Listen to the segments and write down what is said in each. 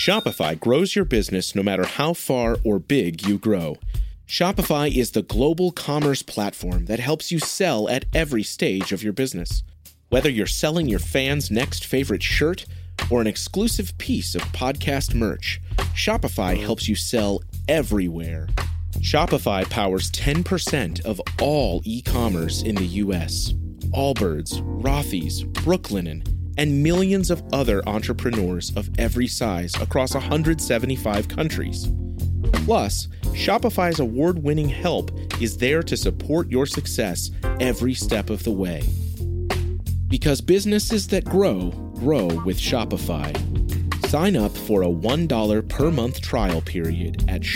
Shopify grows your business no matter how far or big you grow. Shopify is the global commerce platform that helps you sell at every stage of your business. Whether you're selling your fans' next favorite shirt or an exclusive piece of podcast merch, Shopify helps you sell everywhere. Shopify powers 10% of all e-commerce in the U.S. Allbirds, Rothy's, Brooklinen, and millions of other entrepreneurs of every size across 175 countries. Plus, Shopify's award-winning help is there to support your success every step of the way. Because businesses that grow, grow with Shopify. Sign up for a $1 per month trial period at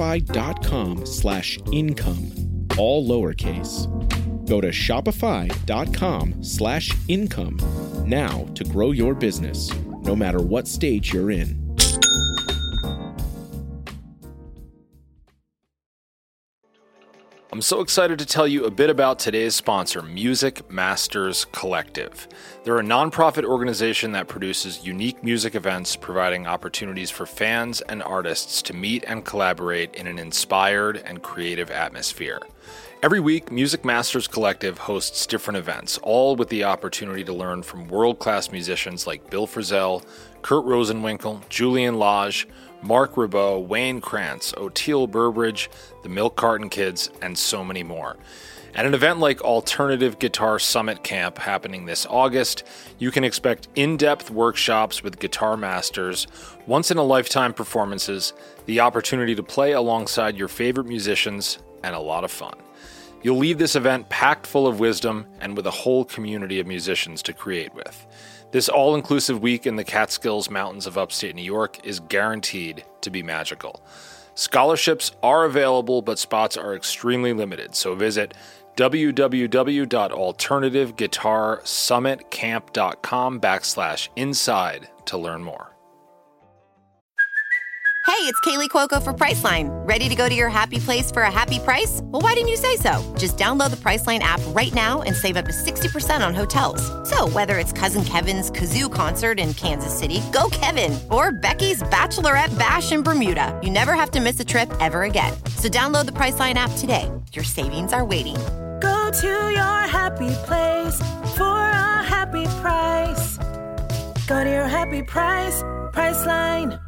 shopify.com/income, all lowercase. Go to shopify.com/income now to grow your business, no matter what stage you're in. I'm so excited to tell you a bit about today's sponsor, Music Masters Collective. They're a nonprofit organization that produces unique music events, providing opportunities for fans and artists to meet and collaborate in an inspired and creative atmosphere. Every week, Music Masters Collective hosts different events, all with the opportunity to learn from world-class musicians like Bill Frisell, Kurt Rosenwinkel, Julian Lage, Mark Ribot, Wayne Krantz, Oteil Burbridge, the Milk Carton Kids, and so many more. At an event like Alternative Guitar Summit Camp happening this August, you can expect in-depth workshops with guitar masters, once-in-a-lifetime performances, the opportunity to play alongside your favorite musicians, and a lot of fun. You'll leave this event packed full of wisdom and with a whole community of musicians to create with. This all-inclusive week in the Catskills Mountains of upstate New York is guaranteed to be magical. Scholarships are available, but spots are extremely limited, so visit www.alternativeguitarsummitcamp.com/inside to learn more. Hey, it's Kaylee Cuoco for Priceline. Ready to go to your happy place for a happy price? Well, why didn't you say so? Just download the Priceline app right now and save up to 60% on hotels. So whether it's Cousin Kevin's Kazoo Concert in Kansas City, go Kevin, or Becky's Bachelorette Bash in Bermuda, you never have to miss a trip ever again. So download the Priceline app today. Your savings are waiting. Go to your happy place for a happy price. Go to your happy price, Priceline.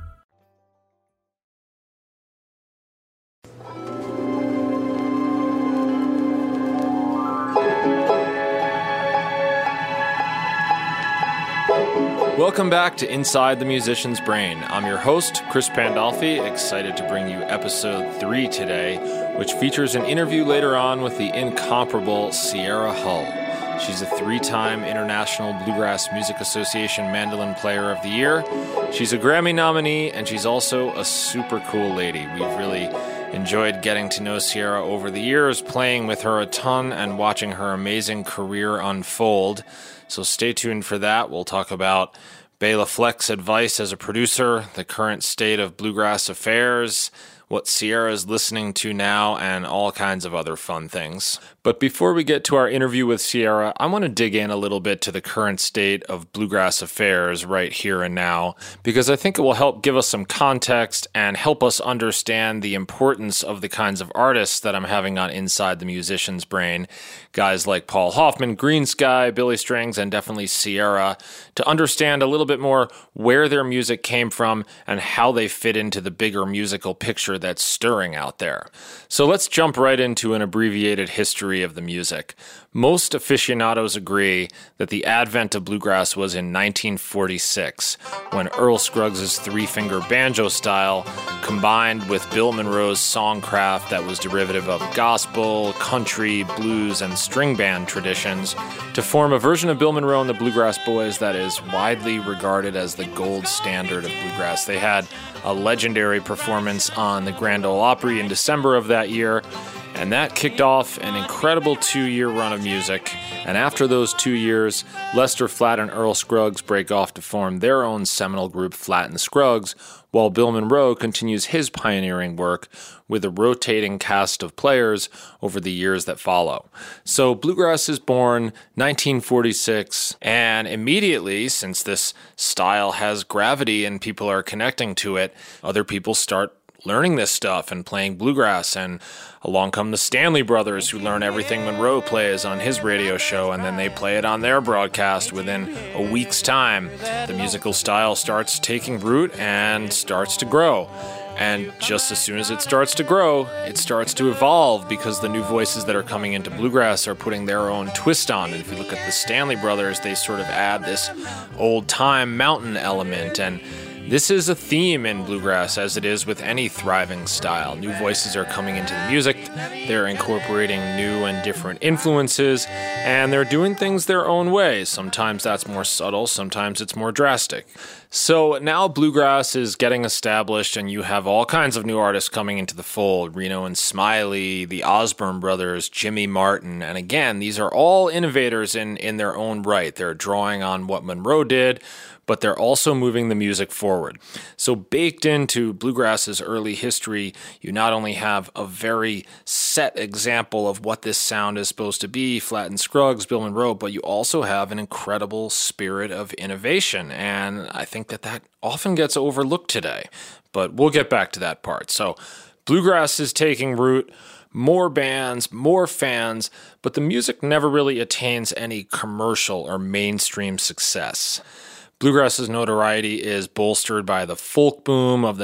Welcome back to Inside the Musician's Brain. I'm your host, Chris Pandolfi, excited to bring you episode 3 today, which features an interview later on with the incomparable Sierra Hull. She's a 3-time International Bluegrass Music Association Mandolin Player of the Year. She's a Grammy nominee, and she's also a super cool lady. We've really enjoyed getting to know Sierra over the years, playing with her a ton and watching her amazing career unfold. So stay tuned for that. We'll talk about Bela Fleck's advice as a producer, the current state of bluegrass affairs, what Sierra is listening to now, and all kinds of other fun things. But before we get to our interview with Sierra, I want to dig in a little bit to the current state of bluegrass affairs right here and now, because I think it will help give us some context and help us understand the importance of the kinds of artists that I'm having on Inside the Musician's Brain, guys like Paul Hoffman, Greensky, Billy Strings, and definitely Sierra, to understand a little bit more where their music came from and how they fit into the bigger musical picture that's stirring out there. So let's jump right into an abbreviated history of the music. Most aficionados agree that the advent of bluegrass was in 1946, when Earl Scruggs' three-finger banjo style combined with Bill Monroe's songcraft that was derivative of gospel, country, blues, and string band traditions to form a version of Bill Monroe and the Bluegrass Boys that is widely regarded as the gold standard of bluegrass. They had a legendary performance on the Grand Ole Opry in December of that year, And that kicked off an incredible 2-year run of music. And after those 2 years, Lester Flatt and Earl Scruggs break off to form their own seminal group, Flatt and Scruggs, while Bill Monroe continues his pioneering work with a rotating cast of players over the years that follow. So bluegrass is born 1946, and immediately, since this style has gravity and people are connecting to it, other people start learning this stuff and playing bluegrass, and along come the Stanley Brothers, who learn everything Monroe plays on his radio show, and then they play it on their broadcast within a week's time. The musical style starts taking root and starts to grow. And just as soon as it starts to grow, it starts to evolve, because the new voices that are coming into bluegrass are putting their own twist on it. If you look at the Stanley Brothers, they sort of add this old-time mountain element, and this is a theme in bluegrass, as it is with any thriving style. New voices are coming into the music, they're incorporating new and different influences, and they're doing things their own way. Sometimes that's more subtle, sometimes it's more drastic. So now bluegrass is getting established, and you have all kinds of new artists coming into the fold. Reno and Smiley, the Osborne Brothers, Jimmy Martin, and again, these are all innovators in their own right. They're drawing on what Monroe did, but they're also moving the music forward. So baked into bluegrass's early history, you not only have a very set example of what this sound is supposed to be, Flatt and Scruggs, Bill Monroe, but you also have an incredible spirit of innovation. And I think that often gets overlooked today, but we'll get back to that part. So bluegrass is taking root, more bands, more fans, but the music never really attains any commercial or mainstream success. Bluegrass's notoriety is bolstered by the folk boom of the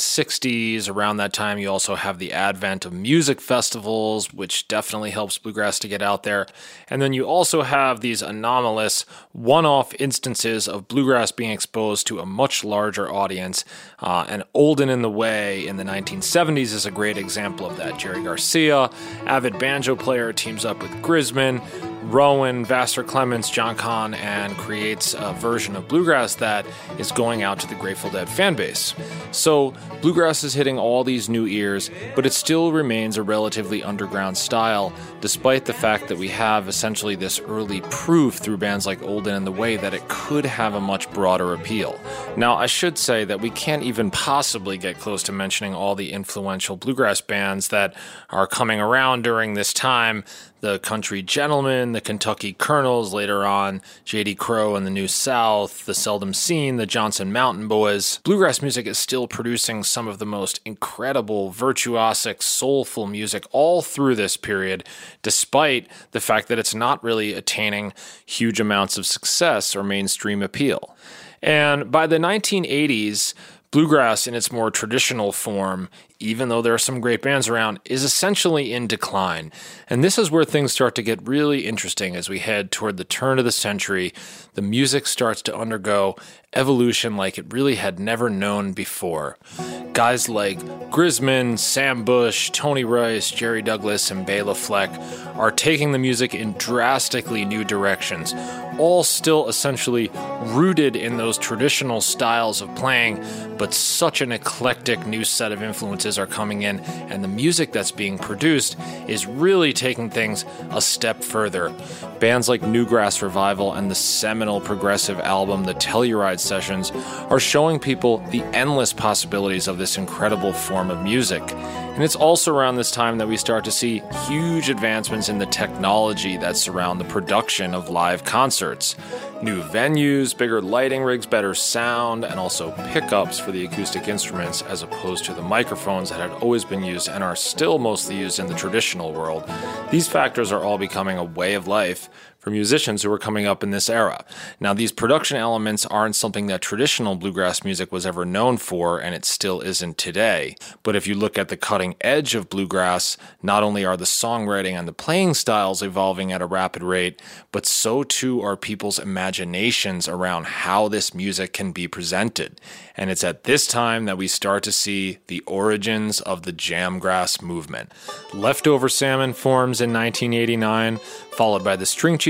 1960s. Around that time, you also have the advent of music festivals, which definitely helps bluegrass to get out there. And then you also have these anomalous one-off instances of bluegrass being exposed to a much larger audience. And Old and in the Way in the 1970s is a great example of that. Jerry Garcia, avid banjo player, teams up with Grisman, Rowan, Vassar Clements, John Kahn, and creates a version of bluegrass that is going out to the Grateful Dead fan base. So bluegrass is hitting all these new ears, but it still remains a relatively underground style, despite the fact that we have essentially this early proof through bands like Old and in the Way that it could have a much broader appeal. Now, I should say that we can't even possibly get close to mentioning all the influential bluegrass bands that are coming around during this time. The Country Gentlemen, the Kentucky Colonels, later on J.D. Crowe and the New South, the Seldom Seen, the Johnson Mountain Boys. Bluegrass music is still producing some of the most incredible, virtuosic, soulful music all through this period, despite the fact that it's not really attaining huge amounts of success or mainstream appeal. And by the 1980s, bluegrass in its more traditional form, even though there are some great bands around, is essentially in decline. And this is where things start to get really interesting as we head toward the turn of the century. The music starts to undergo evolution like it really had never known before. Guys like Grisman, Sam Bush, Tony Rice, Jerry Douglas, and Bela Fleck are taking the music in drastically new directions, all still essentially rooted in those traditional styles of playing, but such an eclectic new set of influences are coming in, and the music that's being produced is really taking things a step further. Bands like Newgrass Revival and the seminal progressive album The Telluride Sessions are showing people the endless possibilities of this incredible form of music. And it's also around this time that we start to see huge advancements in the technology that surround the production of live concerts. New venues, bigger lighting rigs, better sound, and also pickups for the acoustic instruments as opposed to the microphones that had always been used and are still mostly used in the traditional world. These factors are all becoming a way of life for musicians who are coming up in this era. Now, these production elements aren't something that traditional bluegrass music was ever known for, and it still isn't today. But if you look at the cutting edge of bluegrass, not only are the songwriting and the playing styles evolving at a rapid rate, but so too are people's imaginations around how this music can be presented. And it's at this time that we start to see the origins of the jamgrass movement. Leftover Salmon forms in 1989, followed by the String Cheese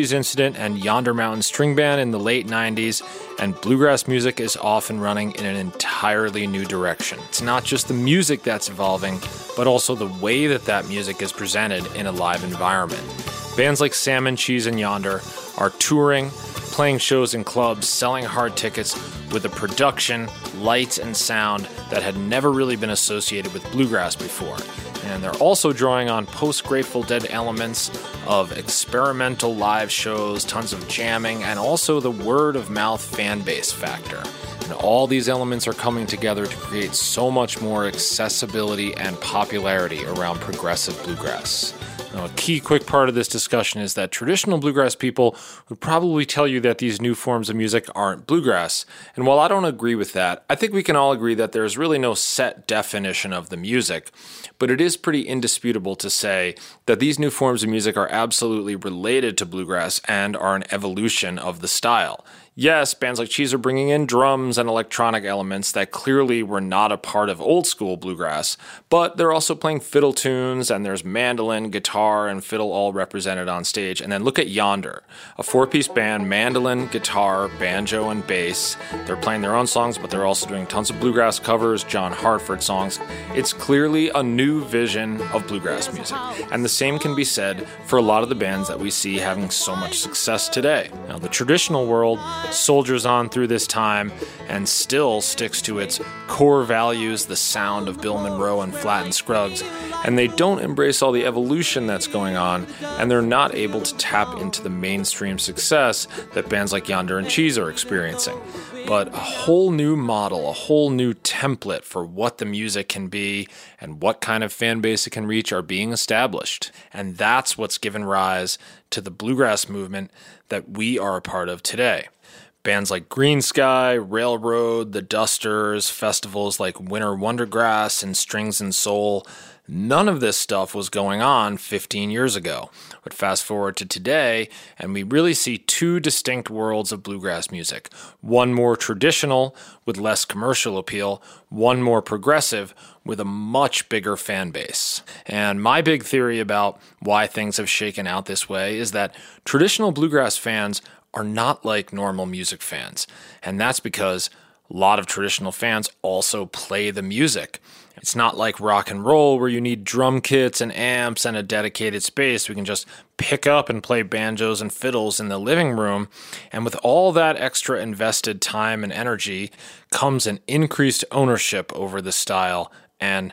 Cheese Incident and Yonder Mountain String Band in the late 90s, and bluegrass music is off and running in an entirely new direction. It's not just the music that's evolving, but also the way that music is presented in a live environment. Bands like Salmon, Cheese, and Yonder are touring, playing shows in clubs, selling hard tickets with a production, lights, and sound that had never really been associated with bluegrass before. And they're also drawing on post-Grateful Dead elements of experimental live shows, tons of jamming, and also the word-of-mouth fan base factor. And all these elements are coming together to create so much more accessibility and popularity around progressive bluegrass. Now, a key quick part of this discussion is that traditional bluegrass people would probably tell you that these new forms of music aren't bluegrass. And while I don't agree with that, I think we can all agree that there's really no set definition of the music. But it is pretty indisputable to say that these new forms of music are absolutely related to bluegrass and are an evolution of the style. Yes, bands like Cheese are bringing in drums and electronic elements that clearly were not a part of old school bluegrass, but they're also playing fiddle tunes, and there's mandolin, guitar, and fiddle all represented on stage. And then look at Yonder, a four-piece band, mandolin, guitar, banjo, and bass. They're playing their own songs, but they're also doing tons of bluegrass covers, John Hartford songs. It's clearly a new vision of bluegrass music, and the same can be said for a lot of the bands that we see having so much success today. Now, the traditional world soldiers on through this time and still sticks to its core values, the sound of Bill Monroe and Flatt and Scruggs, and they don't embrace all the evolution that's going on, and they're not able to tap into the mainstream success that bands like Yonder and Cheese are experiencing. But a whole new model, a whole new template for what the music can be and what kind of fan base it can reach are being established. And that's what's given rise to the bluegrass movement that we are a part of today. Bands like Green Sky, Railroad, The Dusters, festivals like Winter Wondergrass and Strings and Soul, none of this stuff was going on 15 years ago. But fast forward to today, and we really see two distinct worlds of bluegrass music. One more traditional, with less commercial appeal, one more progressive, with a much bigger fan base. And my big theory about why things have shaken out this way is that traditional bluegrass fans are not like normal music fans. And that's because a lot of traditional fans also play the music. It's not like rock and roll where you need drum kits and amps and a dedicated space. We can just pick up and play banjos and fiddles in the living room. And with all that extra invested time and energy comes an increased ownership over the style and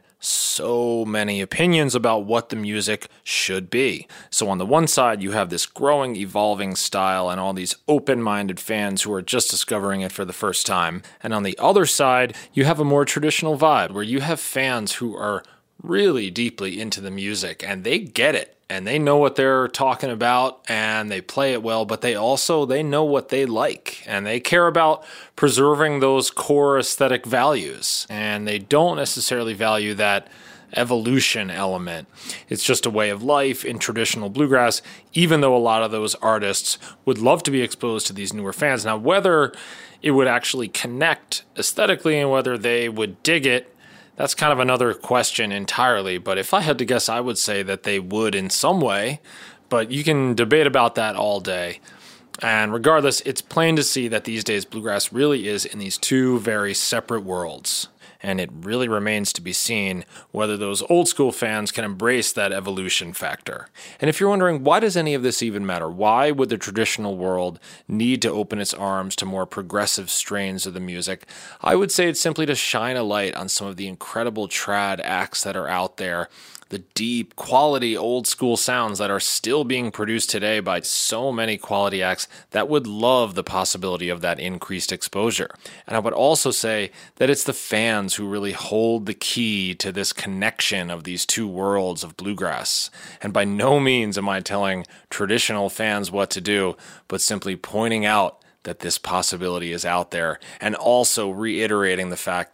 so many opinions about what the music should be. So on the one side, you have this growing, evolving style and all these open-minded fans who are just discovering it for the first time. And on the other side, you have a more traditional vibe where you have fans who are really deeply into the music and they get it. And they know what they're talking about and they play it well, but they know what they like and they care about preserving those core aesthetic values. And they don't necessarily value that evolution element. It's just a way of life in traditional bluegrass, even though a lot of those artists would love to be exposed to these newer fans. Now, whether it would actually connect aesthetically and whether they would dig it, that's kind of another question entirely, but if I had to guess, I would say that they would in some way, but you can debate about that all day. And regardless, it's plain to see that these days bluegrass really is in these two very separate worlds. And it really remains to be seen whether those old school fans can embrace that evolution factor. And if you're wondering, why does any of this even matter? Why would the traditional world need to open its arms to more progressive strains of the music? I would say it's simply to shine a light on some of the incredible trad acts that are out there, the deep, quality, old-school sounds that are still being produced today by so many quality acts that would love the possibility of that increased exposure. And I would also say that it's the fans who really hold the key to this connection of these two worlds of bluegrass. And by no means am I telling traditional fans what to do, but simply pointing out that this possibility is out there, and also reiterating the fact that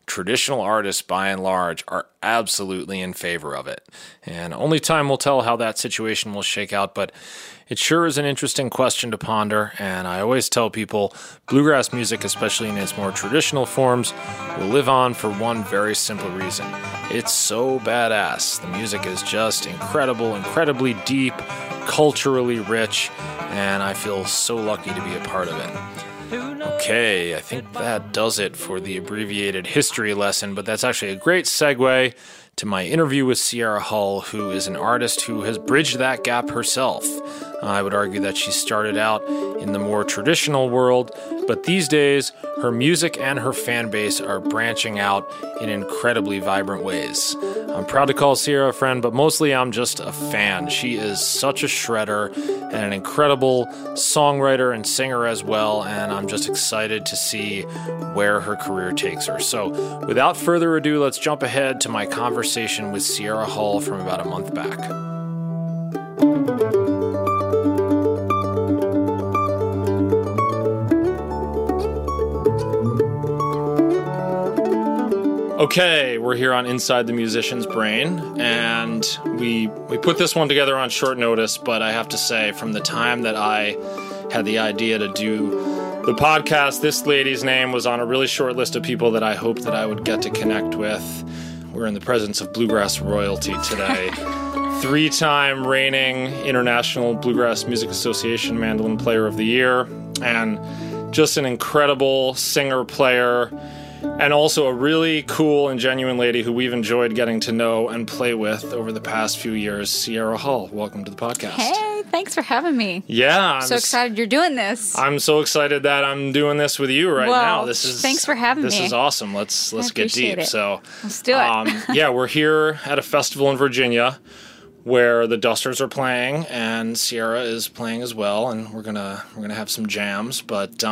traditional artists, by and large, are absolutely in favor of it. And only time will tell how that situation will shake out, but it sure is an interesting question to ponder, and I always tell people bluegrass music, especially in its more traditional forms, will live on for one very simple reason. It's so badass. The music is just incredible, incredibly deep, culturally rich, and I feel so lucky to be a part of it. Okay, I think that does it for the abbreviated history lesson, but that's actually a great segue to my interview with Sierra Hull, who is an artist who has bridged that gap herself. I would argue that she started out in the more traditional world, but these days, her music and her fan base are branching out in incredibly vibrant ways. I'm proud to call Sierra a friend, but mostly I'm just a fan. She is such a shredder and an incredible songwriter and singer as well, and I'm just excited to see where her career takes her. So, without further ado, let's jump ahead to my conversation with Sierra Hull from about a month back. Okay, we're here on Inside the Musician's Brain, and we put this one together on short notice, but I have to say, from the time that I had the idea to do the podcast, this lady's name was on a really short list of people that I hoped that I would get to connect with. We're in the presence of bluegrass royalty today. 3-time reigning International Bluegrass Music Association Mandolin Player of the Year, and just an incredible singer-player, and also a really cool and genuine lady who we've enjoyed getting to know and play with over the past few years, Sierra Hull. Welcome to the podcast. Hey, thanks for having me. Yeah. I'm so excited you're doing this. I'm so excited that I'm doing this with you right now. Thanks for having me. This is awesome. Let's get deep. It. So let's do it. Yeah, we're here at a festival in Virginia where the Dusters are playing and Sierra is playing as well, and we're gonna have some jams. But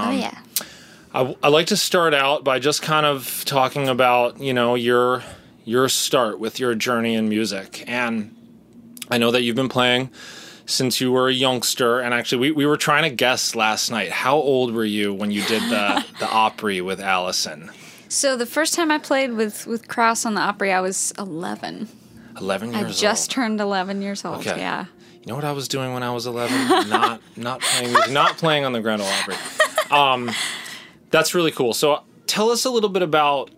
I like to start out by just kind of talking about, your start with your journey in music. And I know that you've been playing since you were a youngster. And actually, we were trying to guess last night. How old were you when you did the Opry with Allison? So the first time I played with Krause on the Opry, I was 11. 11 years old? I just turned 11 years old, okay. Yeah. You know what I was doing when I was 11? not playing on the Grand Ole Opry. That's really cool. So tell us a little bit about,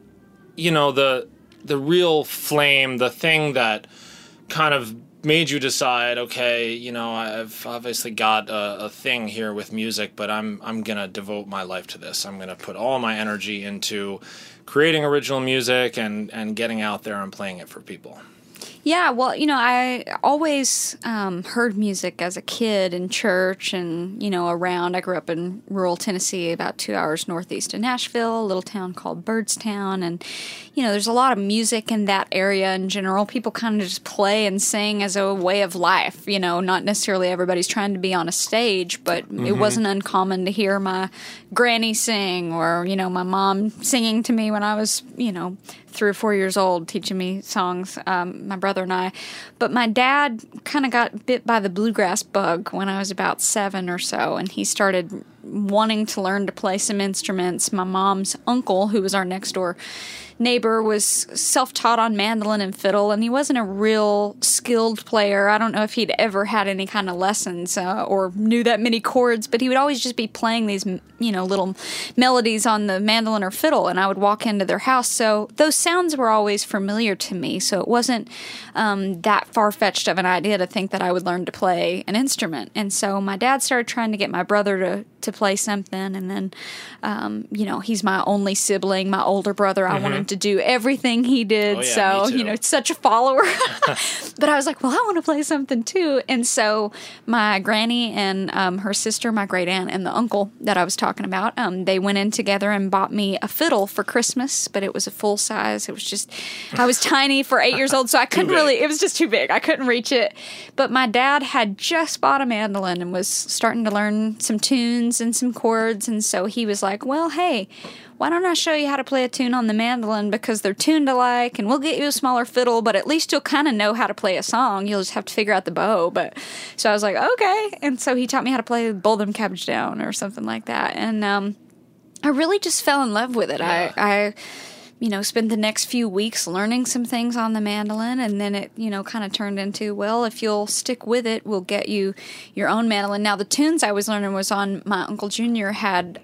the real flame, the thing that kind of made you decide, okay, I've obviously got a thing here with music, but I'm going to devote my life to this. I'm going to put all my energy into creating original music and getting out there and playing it for people. Yeah, well, I always heard music as a kid in church and, around. I grew up in rural Tennessee, about 2 hours northeast of Nashville, a little town called Byrdstown. And, there's a lot of music in that area in general. People kind of just play and sing as a way of life, not necessarily everybody's trying to be on a stage, but it wasn't uncommon to hear my granny sing or, my mom singing to me when I was, 3 or 4 years old, teaching me songs, my brother and I. But my dad kind of got bit by the bluegrass bug when I was about 7 or so, and he started wanting to learn to play some instruments. My mom's uncle, who was our next door neighbor, was self-taught on mandolin and fiddle, and he wasn't a real skilled player. I don't know if he'd ever had any kind of lessons or knew that many chords, but he would always just be playing these, little melodies on the mandolin or fiddle, and I would walk into their house. So those sounds were always familiar to me, so it wasn't that far-fetched of an idea to think that I would learn to play an instrument. And so my dad started trying to get my brother to play something, and then, he's my only sibling, my older brother. I wanted to do everything he did, so, such a follower. But I was like, well, I want to play something too. And so my granny and her sister, my great aunt, and the uncle that I was talking about, they went in together and bought me a fiddle for Christmas, but it was a full size. It was just, I was tiny for 8 years old, so I couldn't really, it was just too big. I couldn't reach it. But my dad had just bought a mandolin and was starting to learn some tunes and some chords, and so he was like, well, hey, why don't I show you how to play a tune on the mandolin, because they're tuned alike, and we'll get you a smaller fiddle, but at least you'll kind of know how to play a song. You'll just have to figure out the bow. But so I was like, okay. And so he taught me how to play Bowl Them Cabbage Down or something like that. And I really just fell in love with it. Yeah. I spent the next few weeks learning some things on the mandolin, and then it, kind of turned into, well, if you'll stick with it, we'll get you your own mandolin. Now, the tunes I was learning was on my Uncle Junior had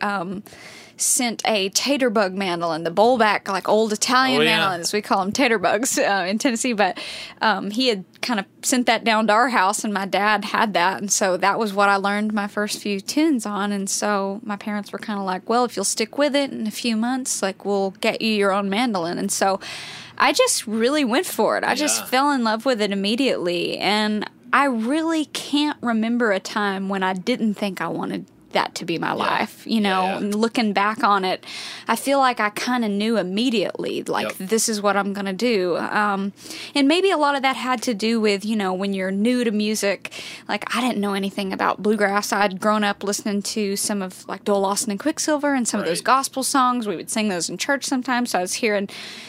sent a taterbug mandolin, the bowlback, like old Italian mandolins. We call them taterbugs in Tennessee, but he had kind of sent that down to our house, and my dad had that, and so that was what I learned my first few tunes on. And so my parents were kind of like, well, if you'll stick with it in a few months, like, we'll get you your own mandolin. And so I just really went for it. I just fell in love with it immediately, and I really can't remember a time when I didn't think I wanted that to be my life, And looking back on it, I feel like I kind of knew immediately, like, this is what I'm going to do. And maybe a lot of that had to do with, when you're new to music, like, I didn't know anything about bluegrass. I'd grown up listening to some of, like, Doyle Lawson and Quicksilver and some of those gospel songs. We would sing those in church sometimes, so I was hearing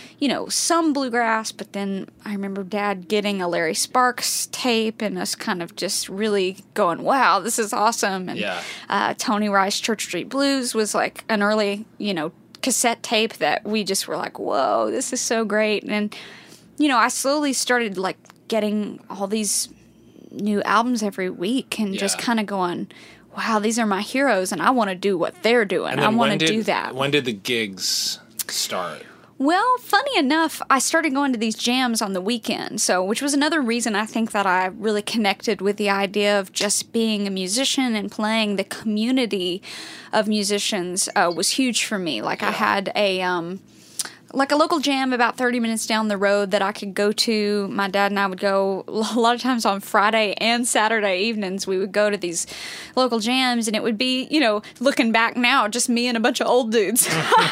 some bluegrass, but then I remember Dad getting a Larry Sparks tape and us kind of just really going, wow, this is awesome. And Tony Rice Church Street Blues was like an early, cassette tape that we just were like, whoa, this is so great. And, I slowly started like getting all these new albums every week and just kind of going, wow, these are my heroes and I want to do what they're doing. I want to do that. When did the gigs start? Well, funny enough, I started going to these jams on the weekend, which was another reason I think that I really connected with the idea of just being a musician and playing. The community of musicians was huge for me. Like, I had a local jam about 30 minutes down the road that I could go to. My dad and I would go a lot of times on Friday and Saturday evenings. We would go to these local jams, and it would be, looking back now, just me and a bunch of old dudes.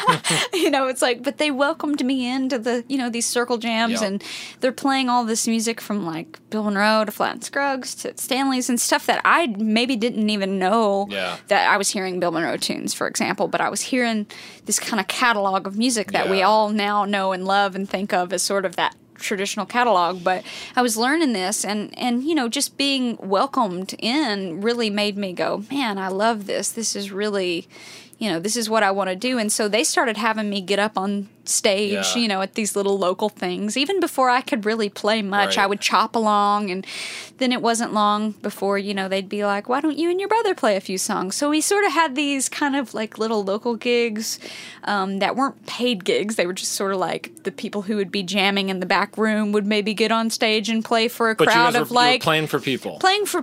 It's like, but they welcomed me into the, these circle jams, and they're playing all this music from like Bill Monroe to Flatt and Scruggs to Stanley's and stuff that I maybe didn't even know that I was hearing Bill Monroe tunes, for example, but I was hearing this kind of catalog of music that we all now know and love and think of as sort of that traditional catalog. But I was learning this, and just being welcomed in really made me go, man, I love this. This is really, this is what I want to do. And so they started having me get up on stage, at these little local things. Even before I could really play much, I would chop along, and then it wasn't long before, they'd be like, why don't you and your brother play a few songs? So we sort of had these kind of like little local gigs that weren't paid gigs. They were just sort of like the people who would be jamming in the back room would maybe get on stage and play for a crowd of like... playing for people.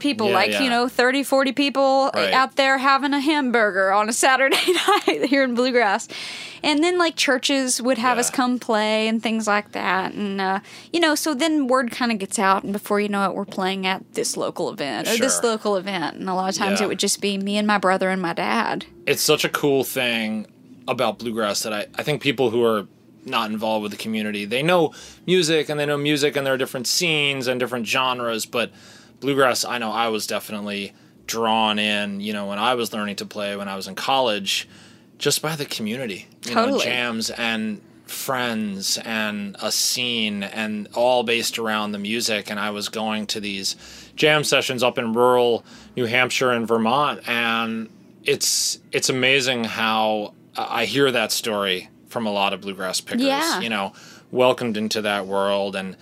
30, 40 people out there having a hamburger on a Saturday night here in Bluegrass. And then like churches would have us come play and things like that. And, so then word kind of gets out, and before you know it, we're playing at this local event or this local event. And a lot of times it would just be me and my brother and my dad. It's such a cool thing about bluegrass that I think people who are not involved with the community, they know music and there are different scenes and different genres, but bluegrass, I know I was definitely drawn in, when I was learning to play when I was in college, just by the community, jams and friends and a scene, and all based around the music. And I was going to these jam sessions up in rural New Hampshire and Vermont, and it's amazing how I hear that story from a lot of bluegrass pickers, welcomed into that world, and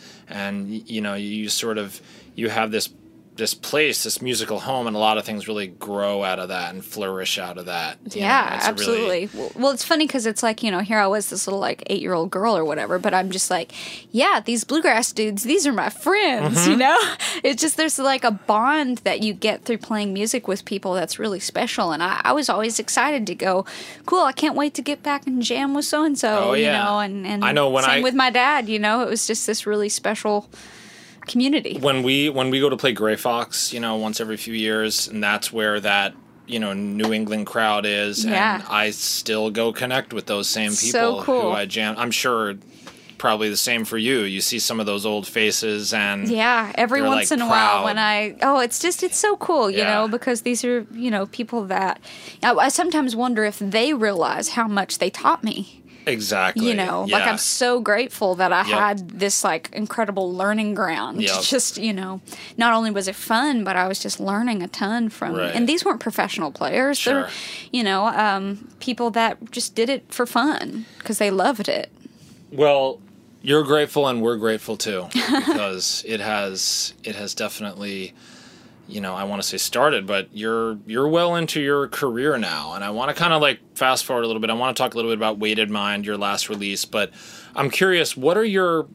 you sort of, you have this place, this musical home, and a lot of things really grow out of that and flourish out of that. Absolutely. Well, it's funny because it's like, here I was, this little like 8-year-old girl or whatever, but I'm just like, these bluegrass dudes, these are my friends, It's just, there's like a bond that you get through playing music with people that's really special. And I was always excited to go, cool, I can't wait to get back and jam with so-and-so, and I know same with my dad, it was just this really special community. When we go to play Gray Fox, once every few years, and that's where that, New England crowd is, and I still go connect with those same people who I jam. I'm sure probably the same for you. You see some of those old faces, and every once in a while when it's so cool, because these are, people that I sometimes wonder if they realize how much they taught me. Exactly. Like I'm so grateful that I had this like incredible learning ground. Just, not only was it fun, but I was just learning a ton from, and these weren't professional players. Sure. They're, people that just did it for fun because they loved it. Well, you're grateful and we're grateful too, because it has definitely, I want to say started, but you're well into your career now. And I want to kind of like fast forward a little bit. I want to talk a little bit about Weighted Mind, your last release, but I'm curious, what are your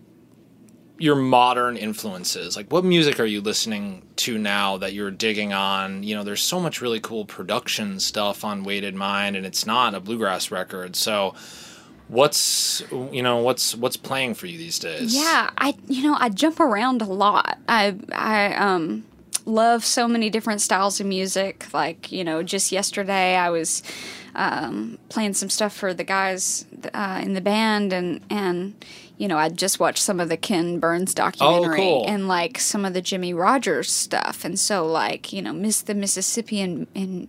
modern influences? Like, what music are you listening to now that you're digging on? There's so much really cool production stuff on Weighted Mind, and it's not a bluegrass record. So what's playing for you these days? Yeah, I jump around a lot. I love so many different styles of music. Like, just yesterday I was playing some stuff for the guys in the band, and I just watched some of the Ken Burns documentary. Oh, cool. And like some of the Jimmy Rogers stuff. And so like, Miss the Mississippi and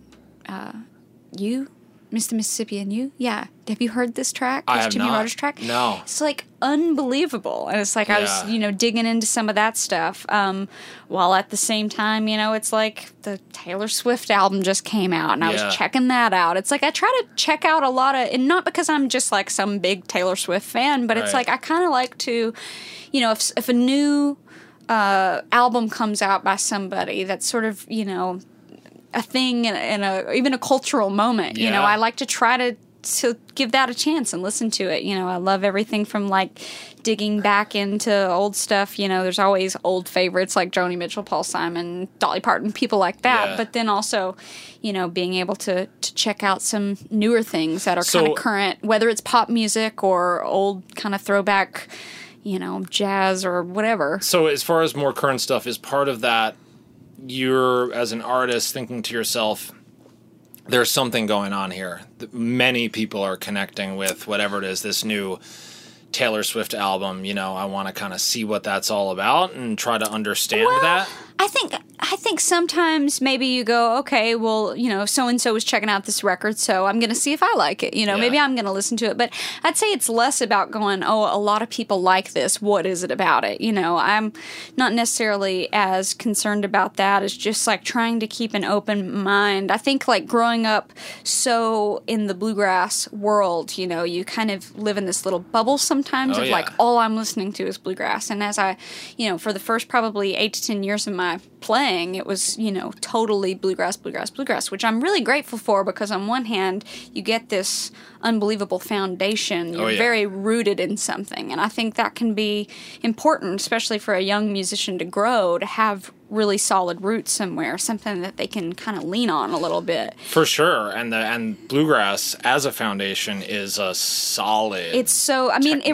You? Miss the Mississippi and You? Yeah. Have you heard this track? I This have Jimmy not. Rogers track? No. It's like unbelievable. And it's like I was, digging into some of that stuff. While at the same time, it's like the Taylor Swift album just came out and I was checking that out. It's like I try to check out a lot of, and not because I'm just like some big Taylor Swift fan, but it's like I kind of like to, if a new album comes out by somebody that's sort of, a thing and even a cultural moment, I like to try to give that a chance and listen to it. I love everything from like digging back into old stuff. There's always old favorites like Joni Mitchell, Paul Simon, Dolly Parton, people like that. Yeah. But then also, being able to check out some newer things that are kind of current, whether it's pop music or old kind of throwback, jazz or whatever. So as far as more current stuff, is part of that you're, as an artist, thinking to yourself, there's something going on here. Many people are connecting with whatever it is, this new Taylor Swift album. I want to kind of see what that's all about and try to understand that. I think sometimes maybe you go, okay, well, so-and-so was checking out this record, so I'm going to see if I like it. Maybe I'm going to listen to it. But I'd say it's less about going, oh, a lot of people like this. What is it about it? I'm not necessarily as concerned about that as just like trying to keep an open mind. I think like growing up so in the bluegrass world, you kind of live in this little bubble sometimes of like all I'm listening to is bluegrass. And as I, for the first probably 8 to 10 years of my playing, it was, totally bluegrass, which I'm really grateful for because on one hand, you get this unbelievable foundation. You're very rooted in something. And I think that can be important, especially for a young musician to grow, to have really solid roots somewhere, something that they can kind of lean on a little bit. For sure. And bluegrass as a foundation is a solid. It's so,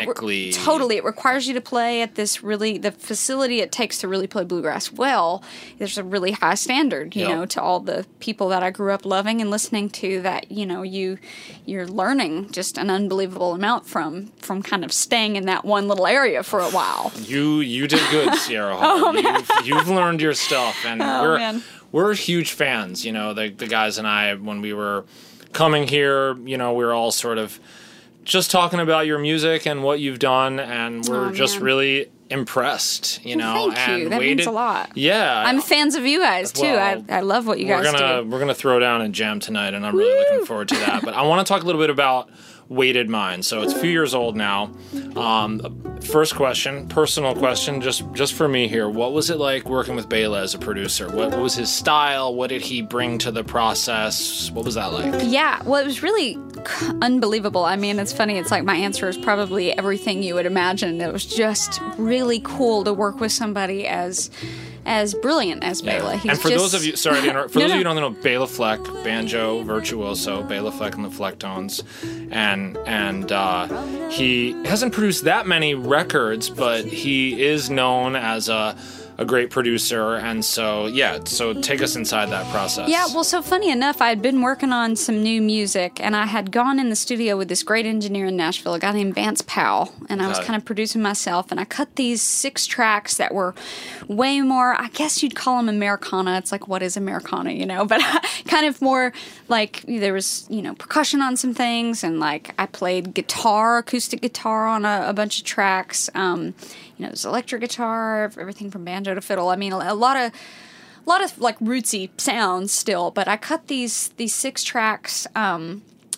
it requires you to play at this the facility it takes to really play bluegrass well. There's a really high standard, to all the people that I grew up loving and listening to that, you're learning just an unbelievable amount from kind of staying in that one little area for a while. You did good, Sierra Hall. You've learned your stuff, and we're huge fans. The guys and I, when we were coming here, we were all sort of just talking about your music and what you've done, and we're just really impressed. Well, thank you. That means a lot. Yeah, I'm fans of you guys too. Well, I love what you guys do. We're gonna throw down and jam tonight, and I'm really looking forward to that. But I want to talk a little bit about Weighted Mind. So it's a few years old now. First question, personal question, just for me here. What was it like working with Bela as a producer? What was his style? What did he bring to the process? What was that like? Yeah, well, it was really unbelievable. I mean, it's funny. It's like my answer is probably everything you would imagine. It was just really cool to work with somebody as brilliant as Bela. And for those of you, sorry to interrupt, those of you who don't know, Bela Fleck, banjo virtuoso, Bela Fleck and the Flecktones, and he hasn't produced that many records, but he is known as a great producer, and so take us inside that process. Yeah, well, so funny enough, I had been working on some new music, and I had gone in the studio with this great engineer in Nashville, a guy named Vance Powell, and I was kind of producing myself, and I cut these 6 tracks that were way more, I guess you'd call them Americana. It's like, what is Americana, but kind of more like there was, percussion on some things, and like I played acoustic guitar on a bunch of tracks. There's electric guitar, everything from banjo to fiddle. I mean, a lot of like rootsy sounds still. But I cut these 6 tracks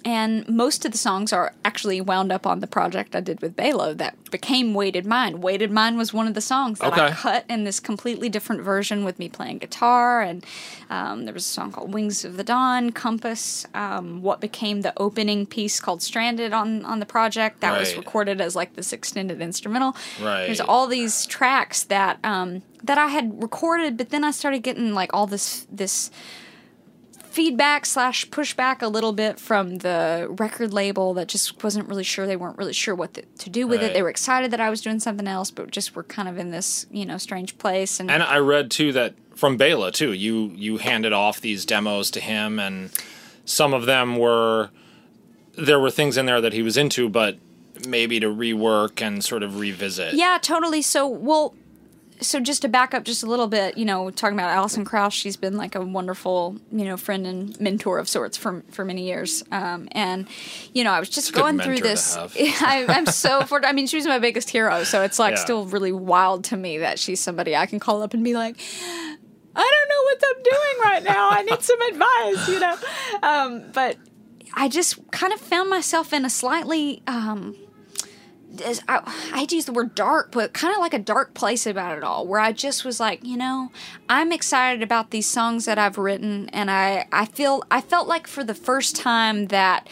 And most of the songs are actually wound up on the project I did with Bela that became Weighted Mind. Weighted Mind was one of the songs that I cut in this completely different version with me playing guitar. And there was a song called Wings of the Dawn, Compass, what became the opening piece called Stranded on the project. That was recorded as like this extended instrumental. Right. There's all these tracks that that I had recorded, but then I started getting like all this feedback / pushback a little bit from the record label that just wasn't really sure. They weren't really sure what to do with it. They were excited that I was doing something else, but just were kind of in this, strange place. And I read, too, that from Bela, too, you handed off these demos to him, and some of them there were things in there that he was into, but maybe to rework and sort of revisit. Yeah, totally. So just to back up just a little bit, talking about Alison Krauss, she's been like a wonderful, friend and mentor of sorts for many years. And, I was just going through this. I'm so fortunate. I mean, she was my biggest hero. So it's like still really wild to me that she's somebody I can call up and be like, I don't know what I'm doing right now. I need some advice, But I just kind of found myself in a slightly, I hate to use the word dark, but kind of like a dark place about it all, where I just was like, I'm excited about these songs that I've written, and I felt like for the first time that,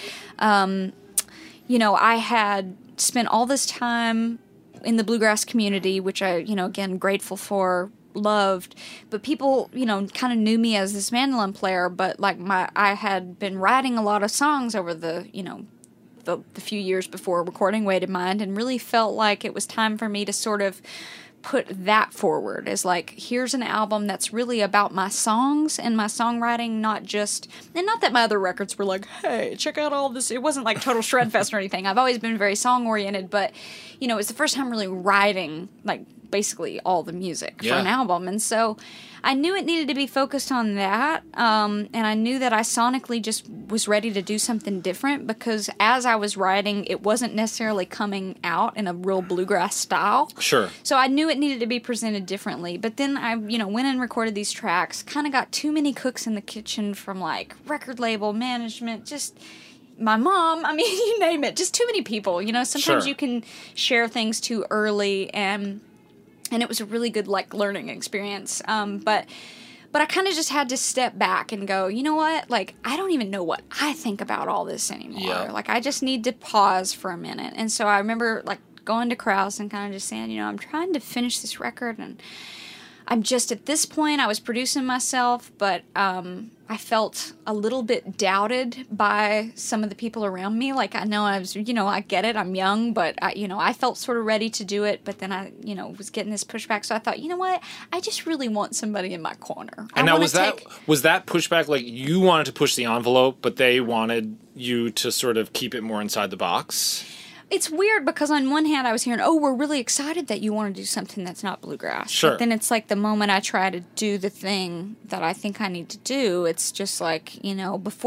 I had spent all this time in the bluegrass community, which I, again, grateful for, loved, but people, kind of knew me as this mandolin player, but like I had been writing a lot of songs over the few years before recording Weighted Mind, and really felt like it was time for me to sort of put that forward as like, here's an album that's really about my songs and my songwriting, not that my other records were like, hey, check out all this. It wasn't like total Shredfest or anything. I've always been very song oriented, but it's the first time really writing like basically all the music for an album. And so I knew it needed to be focused on that, and I knew that I sonically just was ready to do something different, because as I was writing, it wasn't necessarily coming out in a real bluegrass style. Sure. So I knew it needed to be presented differently. But then I, went and recorded these tracks, kind of got too many cooks in the kitchen from like record label management, just my mom, I mean, you name it, just too many people. Sometimes you can share things too early, and it was a really good, like, learning experience. But I kind of just had to step back and go, you know what? Like, I don't even know what I think about all this anymore. Yeah. Like, I just need to pause for a minute. And so I remember, like, going to Krauss and kind of just saying, I'm trying to finish this record, and I'm just, at this point, I was producing myself, but I felt a little bit doubted by some of the people around me. Like, I know I was, I get it, I'm young, but I felt sort of ready to do it, but then I, was getting this pushback. So I thought, you know what? I just really want somebody in my corner. And now was that pushback, like, you wanted to push the envelope, but they wanted you to sort of keep it more inside the box? It's weird, because on one hand I was hearing, we're really excited that you want to do something that's not bluegrass. Sure. But then it's like the moment I try to do the thing that I think I need to do, it's just like, before.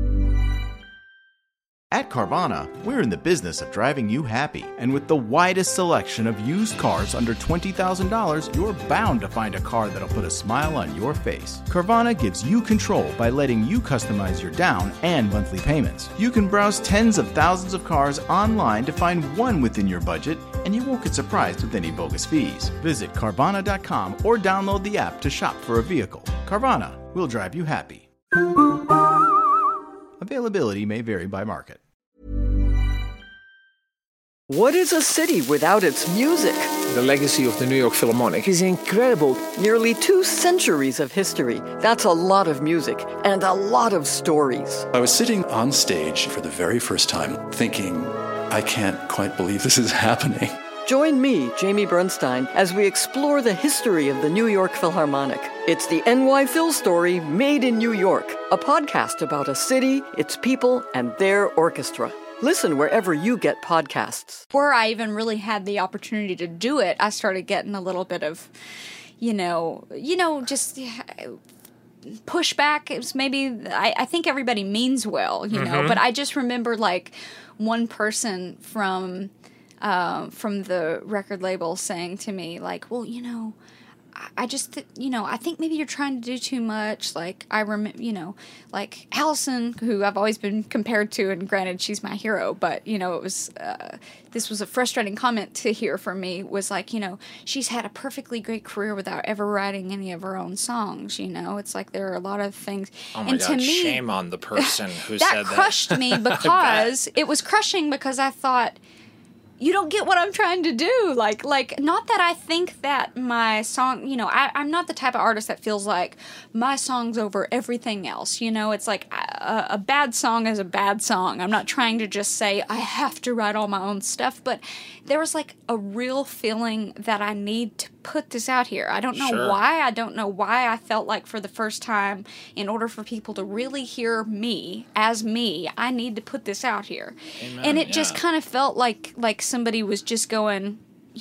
At Carvana, we're in the business of driving you happy. And with the widest selection of used cars under $20,000, you're bound to find a car that'll put a smile on your face. Carvana gives you control by letting you customize your down and monthly payments. You can browse tens of thousands of cars online to find one within your budget, and you won't get surprised with any bogus fees. Visit Carvana.com or download the app to shop for a vehicle. Carvana, we'll drive you happy. Availability may vary by market. What is a city without its music? The legacy of the New York Philharmonic is incredible. Nearly 2 centuries of history. That's a lot of music and a lot of stories. I was sitting on stage for the very first time thinking, I can't quite believe this is happening. Join me, Jamie Bernstein, as we explore the history of the New York Philharmonic. It's the NY Phil story made in New York, a podcast about a city, its people, and their orchestra. Listen wherever you get podcasts. Before I even really had the opportunity to do it, I started getting a little bit of, just pushback. It was maybe, I think everybody means well, but I just remember like one person from the record label saying to me like, well, I just, I think maybe you're trying to do too much. Like, I remember, like Allison, who I've always been compared to, and granted, she's my hero, but, it was, this was a frustrating comment to hear from me, was like, she's had a perfectly great career without ever writing any of her own songs, It's like there are a lot of things. Oh my God, to me, shame on the person who said that. That crushed me because, it was crushing because I thought, you don't get what I'm trying to do. Like, not that I think that my song, I'm not the type of artist that feels like my song's over everything else. It's like a bad song is a bad song. I'm not trying to just say I have to write all my own stuff, but there was like a real feeling that I need to put this out here. I don't know why. I don't know why I felt like for the first time, in order for people to really hear me as me, I need to put this out here. Amen, and it just kind of felt like somebody was just going,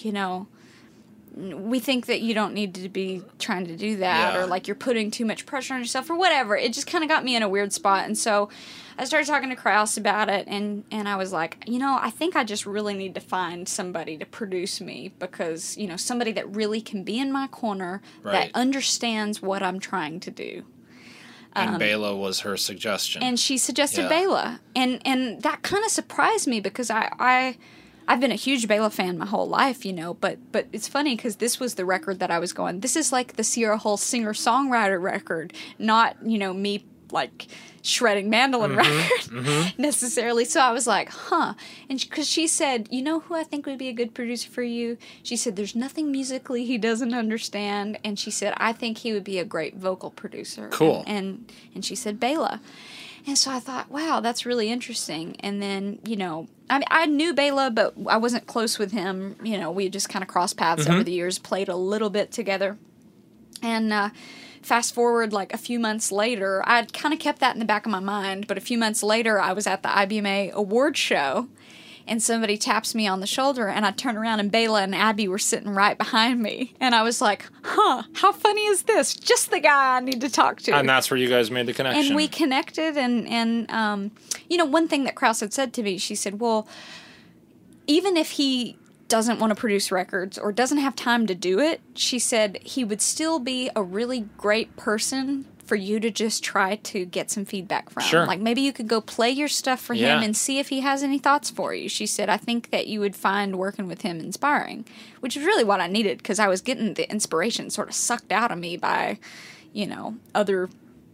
we think that you don't need to be trying to do that, or like you're putting too much pressure on yourself or whatever. It just kind of got me in a weird spot. And so I started talking to Krause about it, and I was like, I think I just really need to find somebody to produce me, because, somebody that really can be in my corner, that understands what I'm trying to do. And Bela was her suggestion. And she suggested Bela. And that kind of surprised me, because I've been a huge Bela fan my whole life, but it's funny because this was the record that I was going, this is like the Sierra Hull singer-songwriter record, not, me like shredding mandolin record necessarily. So I was like, huh. And because she said, who I think would be a good producer for you? She said, there's nothing musically he doesn't understand. And she said, I think he would be a great vocal producer. Cool. And she said Bela. And so I thought, wow, that's really interesting. And then, I knew Bela, but I wasn't close with him. We just kind of crossed paths over the years, played a little bit together. And fast forward like a few months later, I'd kind of kept that in the back of my mind, but a few months later, I was at the IBMA award show, and somebody taps me on the shoulder, and I turn around, and Bela and Abby were sitting right behind me. And I was like, huh, how funny is this? Just the guy I need to talk to. And that's where you guys made the connection. And we connected, and one thing that Krause had said to me, she said, well, even if he doesn't want to produce records or doesn't have time to do it, she said he would still be a really great person for you to just try to get some feedback from. Sure. Like, maybe you could go play your stuff for him and see if he has any thoughts for you. She said, I think that you would find working with him inspiring, which is really what I needed, because I was getting the inspiration sort of sucked out of me by, other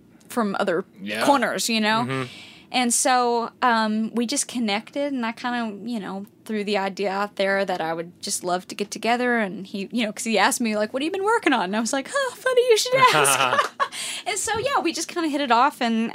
corners, And so we just connected, and I kind of, threw the idea out there that I would just love to get together. And he, because he asked me, like, what have you been working on? And I was like, oh, funny you should ask. And so, we just kind of hit it off. And,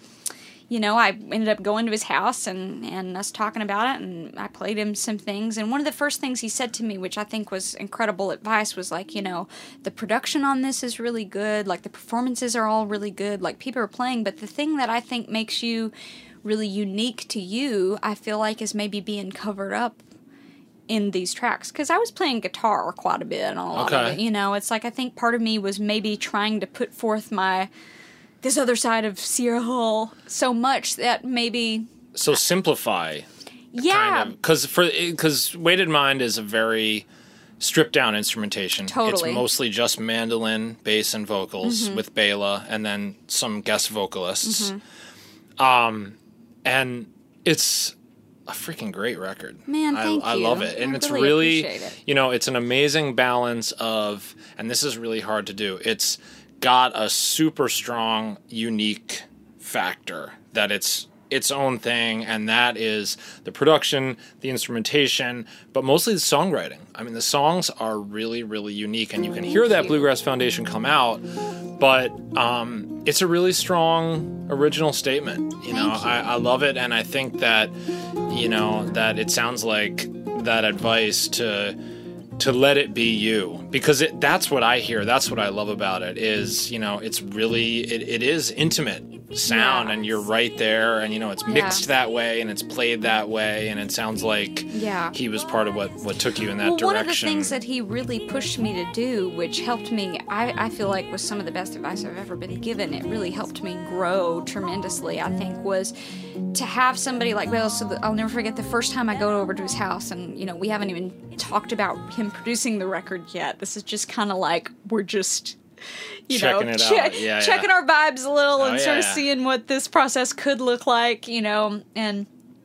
I ended up going to his house and us talking about it. And I played him some things. And one of the first things he said to me, which I think was incredible advice, was like, the production on this is really good. Like, the performances are all really good. Like, people are playing. But the thing that I think makes you really unique to you, I feel like, is maybe being covered up in these tracks. Because I was playing guitar quite a bit on a lot of it. It's like, I think part of me was maybe trying to put forth this other side of Sierra Hull so much that maybe... So simplify. Yeah. Because Weighted Mind is a very stripped down instrumentation. Totally. It's mostly just mandolin, bass, and vocals with Bela, and then some guest vocalists. And it's a freaking great record. Man, thank you. I love it. And it's really, it's an amazing balance of, and this is really hard to do, it's got a super strong, unique factor that it's its own thing, and that is the production, the instrumentation, but mostly the songwriting. I mean, the songs are really, really unique, and you can hear that Bluegrass Foundation come out, but it's a really strong original statement. I love it, and I think that, that it sounds like that advice to let it be you, because that's what I hear. That's what I love about it is, it's really, it is intimate. sound, Yeah. and you're right there, and it's mixed that way and it's played that way, and it sounds like he was part of what took you in that direction. One of the things that he really pushed me to do, which helped me, I feel like was some of the best advice I've ever been given, it really helped me grow tremendously, I think, was to have somebody like Bill. So I'll never forget the first time I go over to his house, and we haven't even talked about him producing the record yet. This is just kind of like we're just checking it out. Checking our vibes a little and sort of yeah. seeing what this process could look like, and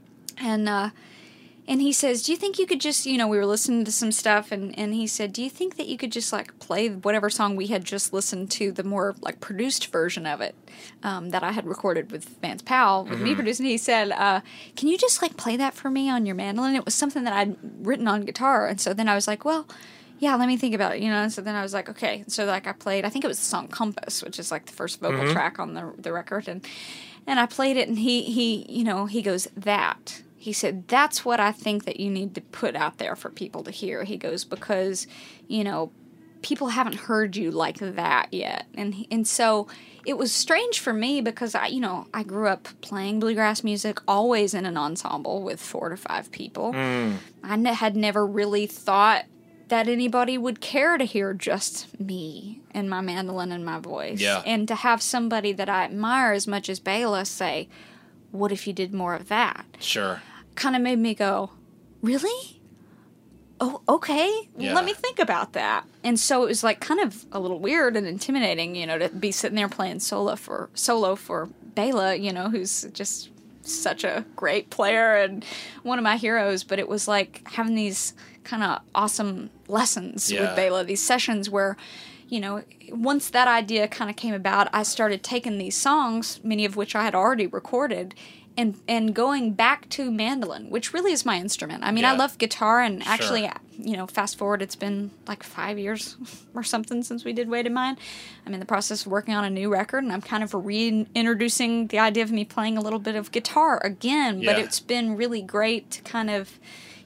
he says, do you think you could just, we were listening to some stuff, and he said, do you think that you could just, like, play whatever song we had just listened to, the more, like, produced version of it, that I had recorded with Vance Powell, with me producing? He said, can you just, like, play that for me on your mandolin? It was something that I'd written on guitar, and so then I was like, well, yeah, let me think about it, and so then I was like, okay, so, like, I played, I think it was the song Compass, which is, like, the first vocal track on the record, and I played it, and he goes, that. He said, that's what I think that you need to put out there for people to hear. He goes, because, people haven't heard you like that yet. And so it was strange for me because I grew up playing bluegrass music, always in an ensemble with 4 to 5 people. I had never really thought that anybody would care to hear just me and my mandolin and my voice. Yeah. And to have somebody that I admire as much as Bela say, what if you did more of that? Sure. Kind of made me go, really? Oh, okay. Yeah. Let me think about that. And so it was like kind of a little weird and intimidating, to be sitting there playing solo for Bela, who's just such a great player and one of my heroes. But it was like having these kind of awesome lessons with Bela, these sessions where, once that idea kind of came about, I started taking these songs, many of which I had already recorded, and going back to mandolin, which really is my instrument. I mean, I love guitar, and actually, fast forward, it's been like 5 years or something since we did Weight in Mind. I'm in the process of working on a new record, and I'm kind of reintroducing the idea of me playing a little bit of guitar again, but it's been really great to kind of,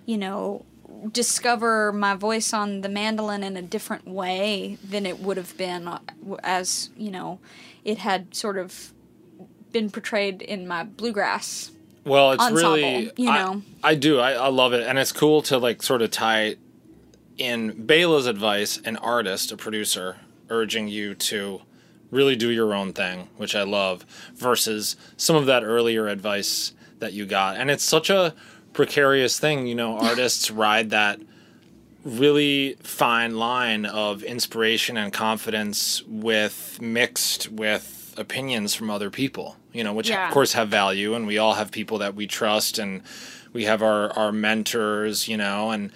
discover my voice on the mandolin in a different way than it would have been as, it had sort of been portrayed in my bluegrass well, it's ensemble, really, I do. I love it. And it's cool to, like, sort of tie in Bela's advice, an artist, a producer, urging you to really do your own thing, which I love, versus some of that earlier advice that you got. And it's such a precarious thing, artists ride that really fine line of inspiration and confidence mixed with opinions from other people, which of course have value, and we all have people that we trust, and we have our mentors, and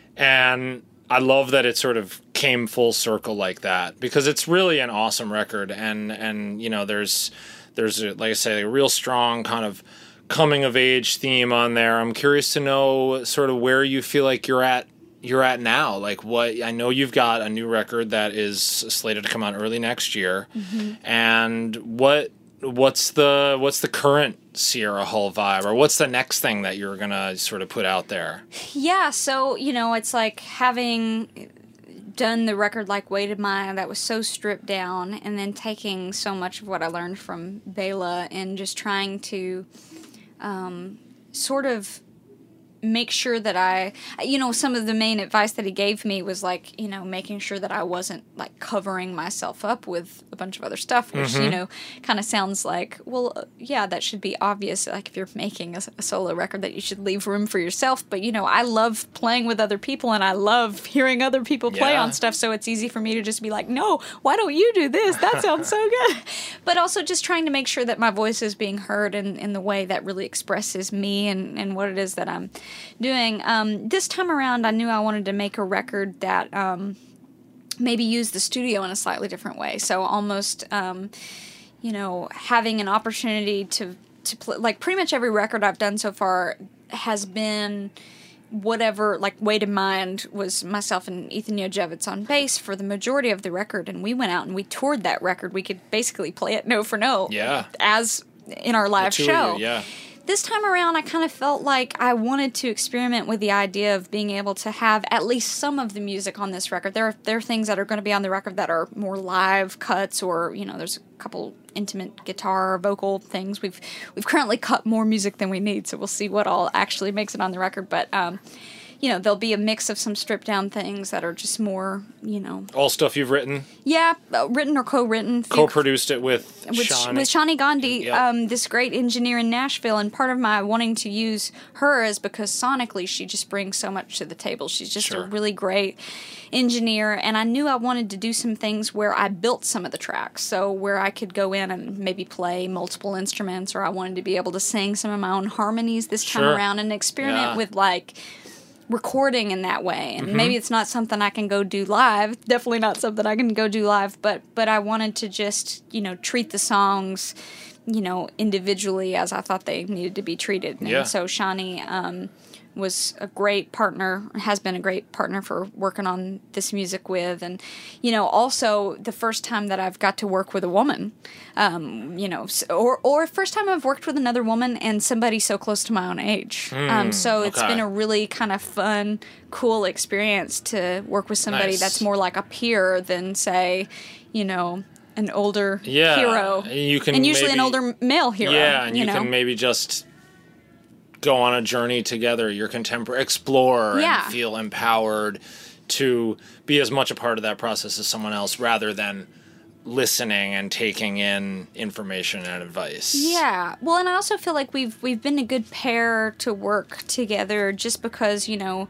I love that it sort of came full circle like that, because it's really an awesome record, and there's like I say, a real strong kind of coming of age theme on there. I'm curious to know sort of where you feel like you're at now. Like, what, I know you've got a new record that is slated to come out early next year. And what's the current Sierra Hull vibe, or what's the next thing that you're gonna sort of put out there? Yeah, so it's like having done the record like Weight in Mind that was so stripped down, and then taking so much of what I learned from Bela and just trying to sort of make sure that I, some of the main advice that he gave me was like, making sure that I wasn't like covering myself up with a bunch of other stuff, which, kind of sounds like, well, yeah, that should be obvious. Like if you're making a solo record, that you should leave room for yourself. But, I love playing with other people, and I love hearing other people play on stuff. So it's easy for me to just be like, no, why don't you do this? That sounds so good. But also just trying to make sure that my voice is being heard in the way that really expresses me and what it is that I'm doing. This time around, I knew I wanted to make a record that maybe use the studio in a slightly different way. So almost, having an opportunity to play, like pretty much every record I've done so far has been whatever, like Weight in Mind was myself and Ethan Yojevitz on bass for the majority of the record, and we went out and we toured that record. We could basically play it note for note as in our live show. this time around, I kind of felt like I wanted to experiment with the idea of being able to have at least some of the music on this record. There are things that are going to be on the record that are more live cuts, or there's a couple intimate guitar, vocal things. We've currently cut more music than we need, so we'll see what all actually makes it on the record. But there'll be a mix of some stripped down things that are just more, All stuff you've written? Yeah, written or co-written. Co-produced it with Shani. With Shani Gandhi, Yep. this great engineer in Nashville. And part of my wanting to use her is because sonically she just brings so much to the table. She's just a really great engineer. And I knew I wanted to do some things where I built some of the tracks. So where I could go in and maybe play multiple instruments, or I wanted to be able to sing some of my own harmonies this time around and experiment with recording in that way. And maybe it's not something I can go do live, definitely not something I can go do live, but I wanted to just treat the songs individually as I thought they needed to be treated. And so Shani was a great partner, has been a great partner for working on this music with. And also the first time that I've got to work with a woman, or first time I've worked with another woman and somebody so close to my own age. So it's been a really kind of fun, cool experience to work with somebody that's more like a peer than, say, an older hero. And usually an older male hero. Yeah, and you can maybe just go on a journey together, your contemporary, explore and feel empowered to be as much a part of that process as someone else, rather than listening and taking in information and advice. Yeah. Well, and I also feel like we've been a good pair to work together, just because,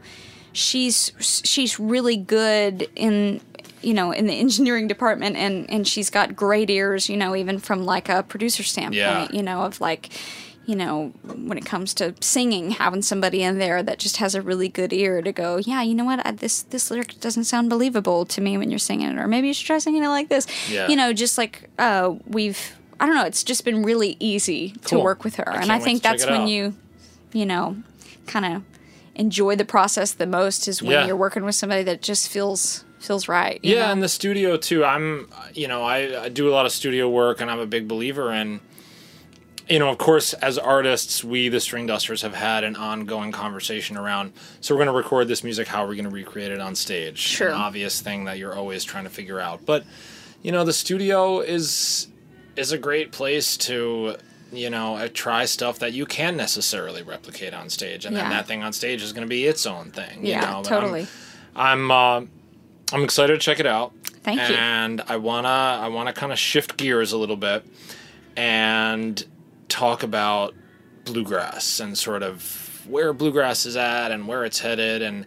she's really good in in the engineering department, and she's got great ears, even from like a producer standpoint, of like, when it comes to singing, having somebody in there that just has a really good ear to go, yeah, you know what, this lyric doesn't sound believable to me when you're singing it, or maybe you should try singing it like this. Yeah. Just like I don't know, it's just been really easy to work with her. And I think that's when you kind of enjoy the process the most, is when you're working with somebody that just feels right. You know? And the studio too. I do a lot of studio work, and I'm a big believer in, of course, as artists, we, the String Dusters, have had an ongoing conversation around, so we're going to record this music, how are we going to recreate it on stage? Sure. An obvious thing that you're always trying to figure out. But, the studio is a great place to, try stuff that you can't necessarily replicate on stage. And then that thing on stage is going to be its own thing. Yeah, totally. I'm excited to check it out. Thank you. And I wanna kind of shift gears a little bit and talk about bluegrass and sort of where bluegrass is at and where it's headed. And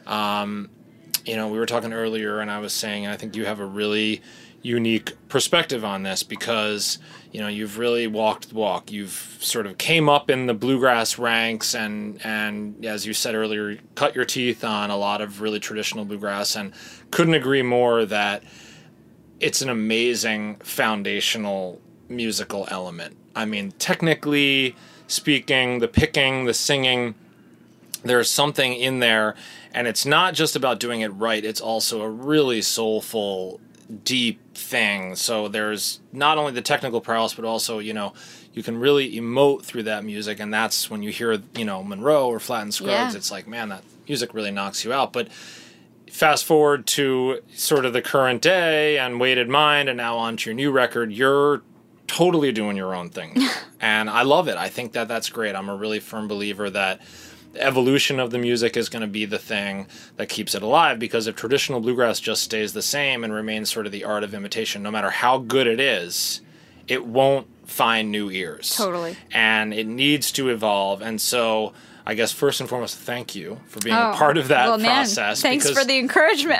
we were talking earlier, and I was saying, I think you have a really unique perspective on this, because you've really walked the walk. You've sort of came up in the bluegrass ranks, and as you said earlier, cut your teeth on a lot of really traditional bluegrass, and couldn't agree more that it's an amazing foundational musical element. I mean, technically speaking, the picking, the singing, there's something in there, and it's not just about doing it right, it's also a really soulful, deep thing. So there's not only the technical prowess, but also, you can really emote through that music, and that's when you hear, Monroe or Flatt and Scruggs, it's like, man, that music really knocks you out. But fast forward to sort of the current day and Weighted Mind, and now onto your new record, you're totally doing your own thing. And I love it. I think that that's great. I'm a really firm believer that the evolution of the music is going to be the thing that keeps it alive, because if traditional bluegrass just stays the same and remains sort of the art of imitation, no matter how good it is, it won't find new ears. Totally. And it needs to evolve. And so I guess first and foremost, thank you for being a part of that process. Man, thanks for the encouragement.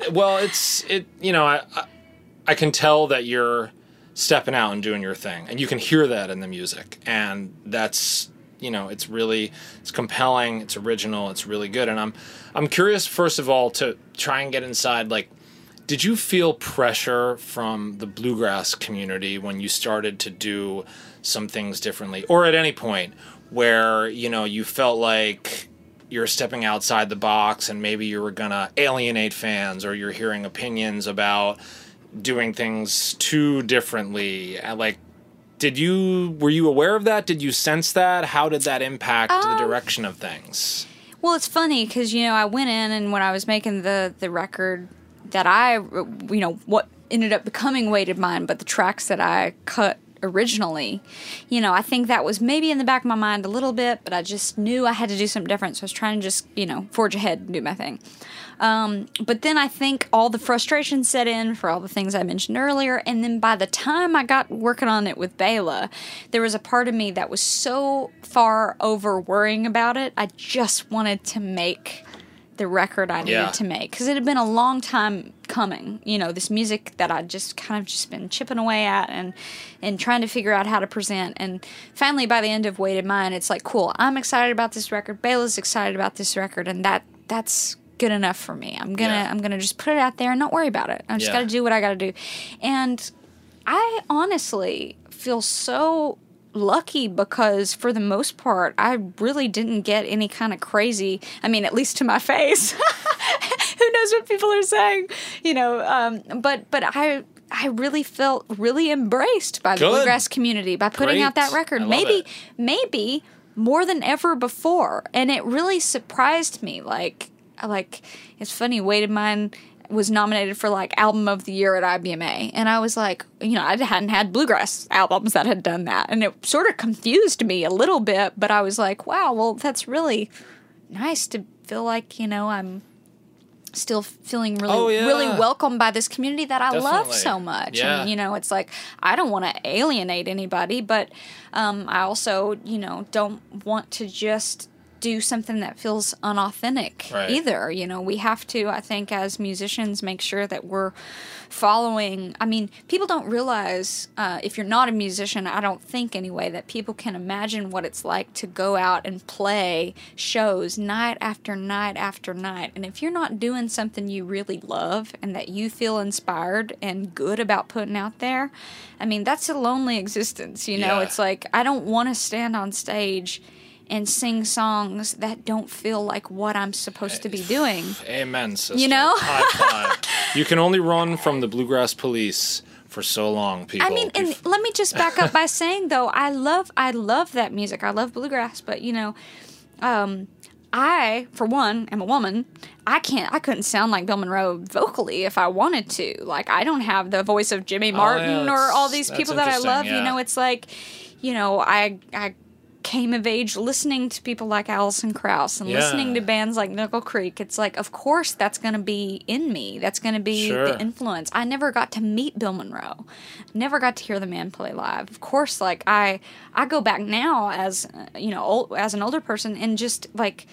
I can tell that you're stepping out and doing your thing, and you can hear that in the music, and that's, it's compelling, it's original, it's really good. And I'm curious, first of all, to try and get inside, like, did you feel pressure from the bluegrass community when you started to do some things differently, or at any point where, you felt like you're stepping outside the box and maybe you were gonna alienate fans, or you're hearing opinions about doing things too differently? Like, Were you aware of that? Did you sense that? How did that impact the direction of things? Well, it's funny because, I went in and when I was making the record that what ended up becoming Weighted Mind, but the tracks that I cut originally, I think that was maybe in the back of my mind a little bit, but I just knew I had to do something different. So I was trying to just, forge ahead and do my thing. But then I think all the frustration set in for all the things I mentioned earlier. And then by the time I got working on it with Bela, there was a part of me that was so far over worrying about it. I just wanted to make the record I needed to make. Because it had been a long time coming. This music that I'd just kind of just been chipping away at and trying to figure out how to present. And finally, by the end of Weighted Mind, it's like, cool, I'm excited about this record. Bela's excited about this record. And that's good enough for me. I'm gonna just put it out there and not worry about it. I just gotta do what I gotta do. And I honestly feel so lucky because for the most part I really didn't get any kind of crazy, at least to my face. Who knows what people are saying, but I really felt really embraced by the bluegrass community by putting out that record. Maybe more than ever before. And it really surprised me. Like it's funny, Weighted Mind was nominated for album of the year at IBMA, and I was like, I hadn't had bluegrass albums that had done that, and it sort of confused me a little bit, but I was like, wow, well, that's really nice to feel like, I'm still feeling really welcome by this community that I love so much. Yeah. And, it's like, I don't want to alienate anybody, but I also, don't want to just do something that feels unauthentic either. We have to, I think, as musicians, make sure that we're following. People don't realize, if you're not a musician, I don't think anyway, that people can imagine what it's like to go out and play shows night after night after night. And if you're not doing something you really love and that you feel inspired and good about putting out there, that's a lonely existence. It's like, I don't want to stand on stage and sing songs that don't feel like what I'm supposed to be doing. Amen, sister. High five. You can only run from the bluegrass police for so long, people. And let me just back up by saying, though, I love that music. I love bluegrass, but, I, for one, am a woman. I couldn't sound like Bill Monroe vocally if I wanted to. I don't have the voice of Jimmy Martin or all these people that I love. Yeah. It's like, I came of age listening to people like Alison Krauss and listening to bands like Nickel Creek. It's like, of course, that's going to be in me. That's going to be the influence. I never got to meet Bill Monroe. Never got to hear the man play live. Of course, I go back now as, as an older person and just,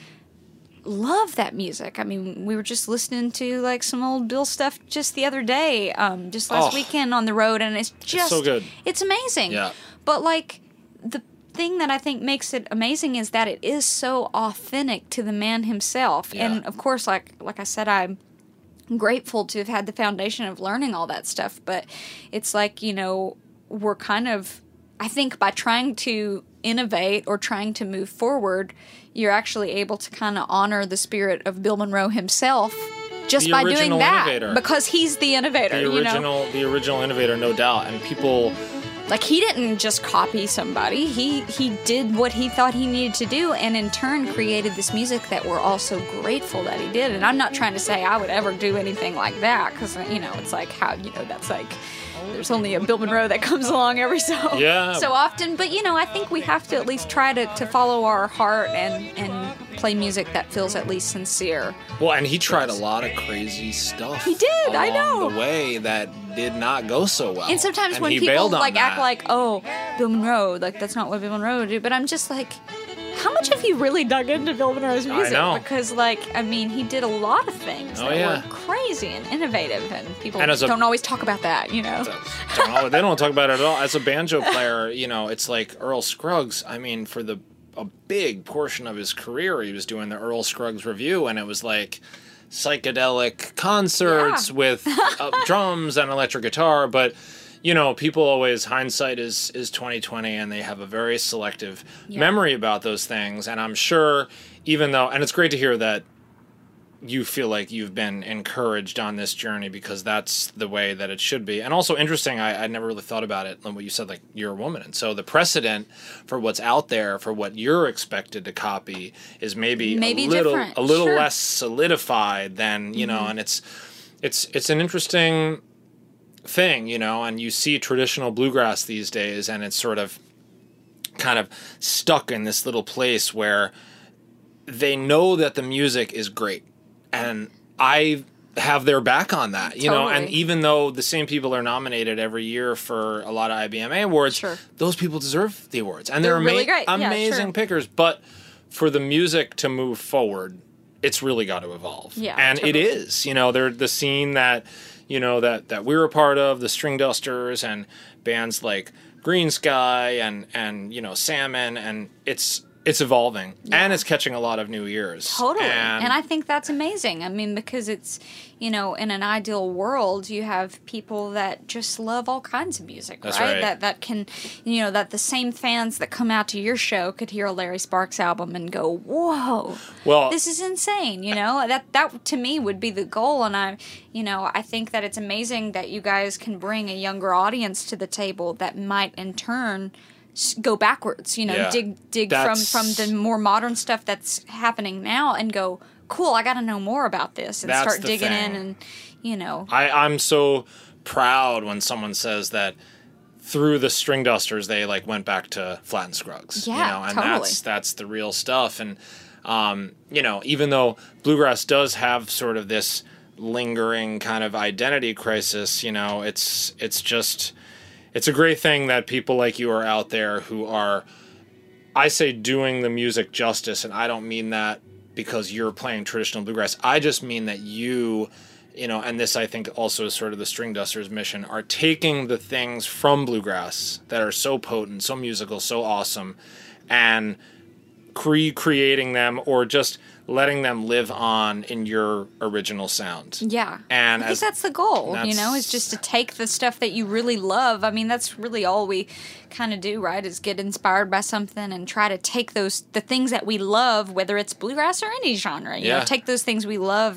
love that music. We were just listening to, some old Bill stuff just the other day, just last weekend on the road, and it's just... so good. It's amazing. Yeah. But, the thing that I think makes it amazing is that it is so authentic to the man himself. Yeah. And of course, like I said, I'm grateful to have had the foundation of learning all that stuff, but it's we're kind of, I think by trying to innovate or trying to move forward, you're actually able to kind of honor the spirit of Bill Monroe himself just by doing that. Innovator. Because he's the innovator. The original innovator, no doubt. And people... he didn't just copy somebody. He did what he thought he needed to do, and in turn created this music that we're all so grateful that he did. And I'm not trying to say I would ever do anything like that, because, it's like how, that's like... There's only a Bill Monroe that comes along every so often. But, I think we have to at least try to follow our heart and play music that feels at least sincere. Well, and he tried a lot of crazy stuff. He did, I know. The way that did not go so well. And sometimes when people act like, oh, Bill Monroe, that's not what Bill Monroe would do. But I'm just like, how much have you really dug into Bill Monroe's music? I know. Because, he did a lot of things that were crazy and innovative, and people don't always talk about that, They don't talk about it at all. As a banjo player, it's like Earl Scruggs. For a big portion of his career, he was doing the Earl Scruggs Review, and it was like psychedelic concerts with drums and electric guitar, but... people always, hindsight is 20/20, and they have a very selective memory about those things. And I'm sure, even though, and it's great to hear that you feel like you've been encouraged on this journey because that's the way that it should be. And also interesting, I never really thought about it, when you said, like, you're a woman. And so the precedent for what's out there, for what you're expected to copy, is maybe a little sure. less solidified than, you know, and it's an interesting thing, you know, and you see traditional bluegrass these days, and it's sort of kind of stuck in this little place where they know that the music is great. And I have their back on that, you know, and even though the same people are nominated every year for a lot of IBMA awards, sure. those people deserve the awards. And they're really great. amazing sure. pickers. But for the music to move forward, it's really got to evolve. Yeah, and totally. it is, you know, they're the scene that, you know, that we're a part of, the String Dusters and bands like Green Sky and you know, Salmon, and it's evolving, and it's catching a lot of new ears. Totally. And I think that's amazing. I mean, because it's, you know, in an ideal world, you have people that just love all kinds of music, That's right? right. That can, you know, that the same fans that come out to your show could hear a Larry Sparks album and go, whoa, well, this is insane, you know? That to me would be the goal, and I think that it's amazing that you guys can bring a younger audience to the table that might in turn go backwards, you know, Yeah. dig from the more modern stuff that's happening now and go, cool, I got to know more about this, and That's start the digging thing. in, and, you know. I'm so proud when someone says that through the String Dusters they like went back to Flatt and Scruggs, Yeah, you know, and totally. that's the real stuff. And you know, even though bluegrass does have sort of this lingering kind of identity crisis, you know, it's a great thing that people like you are out there who are, I say, doing the music justice, and I don't mean that because you're playing traditional bluegrass. I just mean that you know, and this I think also is sort of the String Dusters' mission, are taking the things from bluegrass that are so potent, so musical, so awesome, and recreating them or just letting them live on in your original sound. Yeah. And I think that's the goal, you know, that's- is just to take the stuff that you really love. I mean, that's really all we kind of do, right, is get inspired by something and try to take the things that we love, whether it's bluegrass or any genre, you know, take those things we love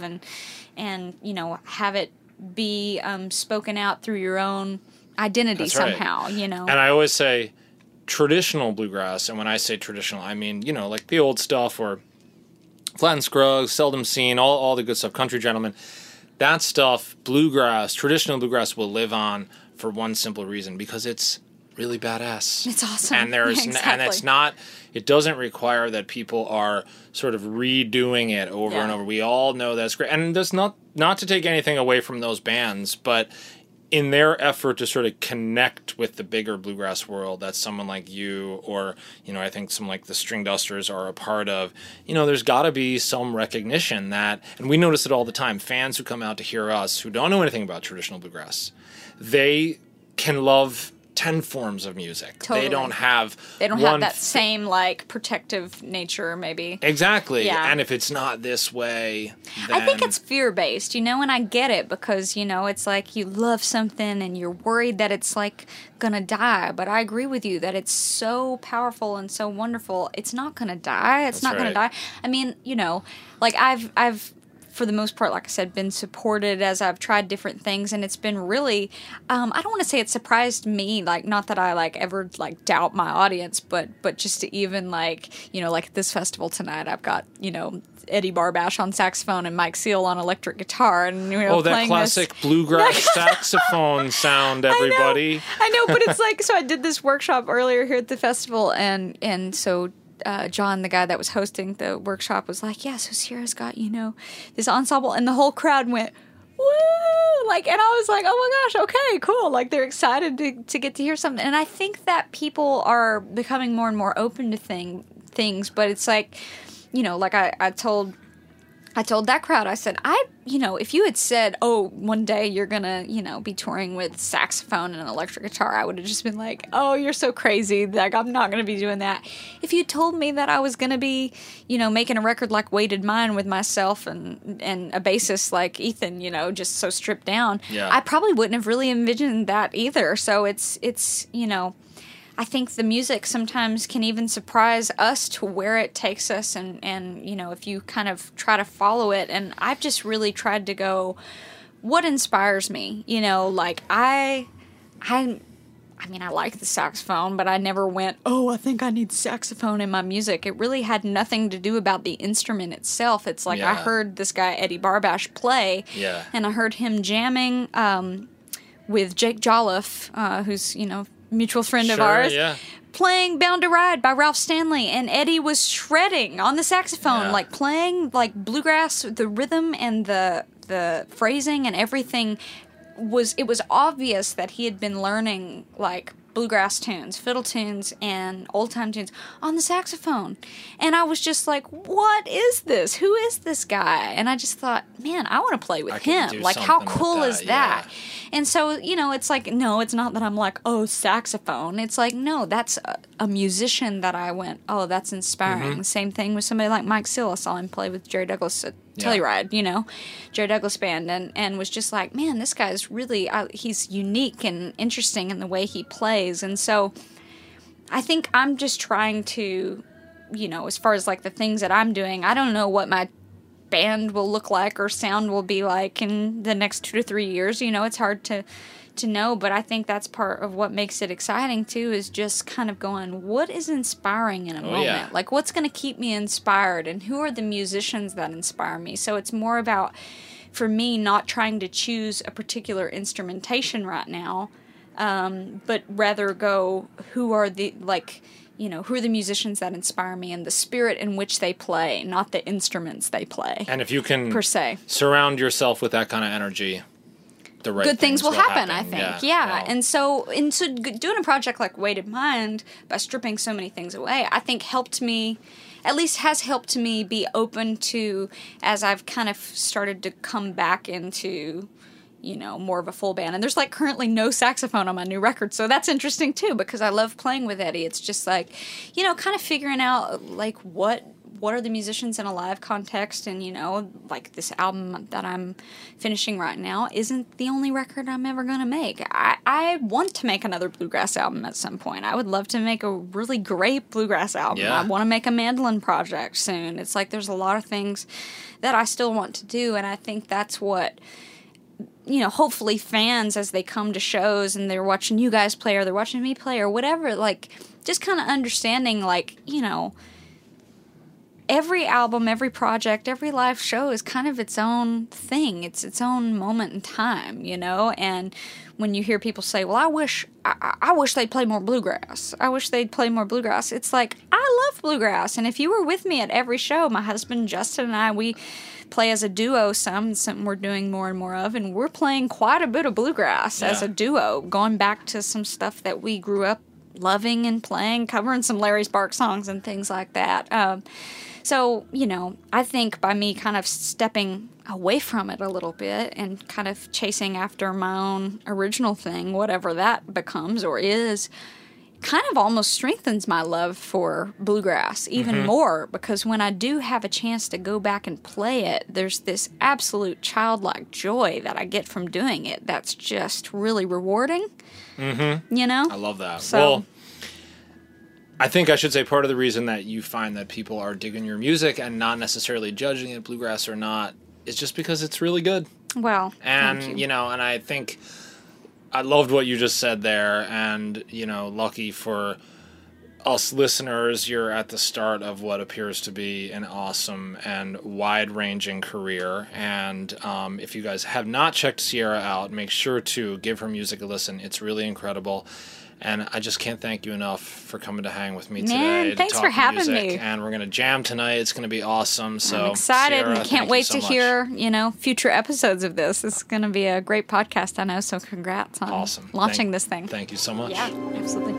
and you know, have it be spoken out through your own identity That's right. somehow, you know. And I always say traditional bluegrass, and when I say traditional, I mean, you know, like the old stuff or Flatt and Scruggs, Seldom Seen, all the good stuff, Country Gentlemen. That stuff, bluegrass, traditional bluegrass will live on for one simple reason, because it's really badass. It's awesome. And there's Yeah, and it's not, it doesn't require that people are sort of redoing it over and over. We all know that's great. And that's not to take anything away from those bands, but in their effort to sort of connect with the bigger bluegrass world that someone like you or, you know, I think some like the String Dusters are a part of, you know, there's got to be some recognition that, and we notice it all the time, fans who come out to hear us who don't know anything about traditional bluegrass, they can love 10 forms of music. Totally. They don't have that same, like, protective nature, maybe. Exactly. Yeah. And if it's not this way, then... I think it's fear-based, you know, and I get it because, you know, it's like you love something and you're worried that it's, like, gonna die. But I agree with you that it's so powerful and so wonderful. It's not gonna die. It's not gonna die. I mean, you know, like, I've for the most part, like I said, been supported as I've tried different things, and it's been really, I don't want to say it surprised me, like, not that I, like, ever, like, doubt my audience, but just to even, like, you know, like, this festival tonight, I've got, you know, Eddie Barbash on saxophone and Mike Seal on electric guitar, and, you know, that playing classic bluegrass saxophone sound, everybody. I know, but it's like, so I did this workshop earlier here at the festival, and so John, the guy that was hosting the workshop, was like, yeah, so Sierra's got, you know, this ensemble, and the whole crowd went, woo! Like, and I was like, oh my gosh, okay, cool. Like, they're excited to get to hear something. And I think that people are becoming more and more open to things, but it's like, you know, like I told that crowd, I said, you know, if you had said, oh, one day you're gonna, you know, be touring with saxophone and an electric guitar, I would have just been like, oh, you're so crazy. Like, I'm not gonna be doing that. If you told me that I was gonna be, you know, making a record like Weighted Mind with myself and a bassist like Ethan, you know, just so stripped down, I probably wouldn't have really envisioned that either. So it's, you know, I think the music sometimes can even surprise us to where it takes us, and you know, if you kind of try to follow it. And I've just really tried to go, what inspires me? You know, like I mean, I like the saxophone, but I never went, oh, I think I need saxophone in my music. It really had nothing to do about the instrument itself. It's like I heard this guy, Eddie Barbash, play, and I heard him jamming with Jake Jolliffe, who's, you know, mutual friend of ours, playing Bound to Ride by Ralph Stanley, and Eddie was shredding on the saxophone, like playing like bluegrass, the rhythm and the phrasing and everything. It was obvious that he had been learning like bluegrass tunes, fiddle tunes, and old-time tunes on the saxophone. And I was just like, what is this? Who is this guy? And I just thought, man, I want to play with him. Like, how cool is that? And so, you know, it's like, no, it's not that I'm like, oh, saxophone. It's like, no, that's a musician that I went, oh, that's inspiring. Same thing with somebody like Mike Sill. I saw him play with Jerry Douglas at Telluride, you know, Jerry Douglas Band, and was just like, man, this guy's really, he's unique and interesting in the way he plays. And so I think I'm just trying to, you know, as far as like the things that I'm doing, I don't know what my band will look like or sound will be like in the next 2 to 3 years. You know, it's hard to know, but I think that's part of what makes it exciting too, is just kind of going, what is inspiring in a moment? Like, what's going to keep me inspired, and who are the musicians that inspire me? So it's more about, for me, not trying to choose a particular instrumentation right now, but rather go, who are the, like, you know, who are the musicians that inspire me and the spirit in which they play, not the instruments they play. And if you can per se surround yourself with that kind of energy, the right good things will happen, I think. Wow. And so doing a project like Weighted Mind, by stripping so many things away, I think helped me, at least has helped me be open to, as I've kind of started to come back into, you know, more of a full band. And there's like currently no saxophone on my new record, so that's interesting too, because I love playing with Eddie. It's just like, you know, kind of figuring out like what are the musicians in a live context, and, you know, like this album that I'm finishing right now isn't the only record I'm ever going to make. I want to make another bluegrass album at some point. I would love to make a really great bluegrass album. I want to make a mandolin project soon. It's like there's a lot of things that I still want to do, and I think that's what, you know, hopefully fans, as they come to shows and they're watching you guys play or they're watching me play or whatever, like just kind of understanding, like, you know, every album, every project, every live show is kind of its own thing. It's its own moment in time, you know? And when you hear people say, well, I wish they'd play more bluegrass. I wish they'd play more bluegrass. It's like, I love bluegrass. And if you were with me at every show, my husband Justin and I, we play as a duo something we're doing more and more of, and we're playing quite a bit of bluegrass as a duo, going back to some stuff that we grew up loving and playing, covering some Larry Sparks songs and things like that. So, you know, I think by me kind of stepping away from it a little bit and kind of chasing after my own original thing, whatever that becomes or is, kind of almost strengthens my love for bluegrass even more, because when I do have a chance to go back and play it, there's this absolute childlike joy that I get from doing it that's just really rewarding, you know? I love that. So, well, I think I should say part of the reason that you find that people are digging your music and not necessarily judging it, bluegrass or not, is just because it's really good. Well, and thank you. You know, and I think I loved what you just said there, and, you know, lucky for us listeners, you're at the start of what appears to be an awesome and wide-ranging career. And if you guys have not checked Sierra out, make sure to give her music a listen. It's really incredible. And I just can't thank you enough for coming to hang with me today. Man, thanks for having me. And we're going to jam tonight. It's going to be awesome. So I'm excited Sierra, and can't wait to hear, you know, future episodes of this. It's going to be a great podcast, I know. So congrats on launching this thing. Thank you so much. Yeah, absolutely.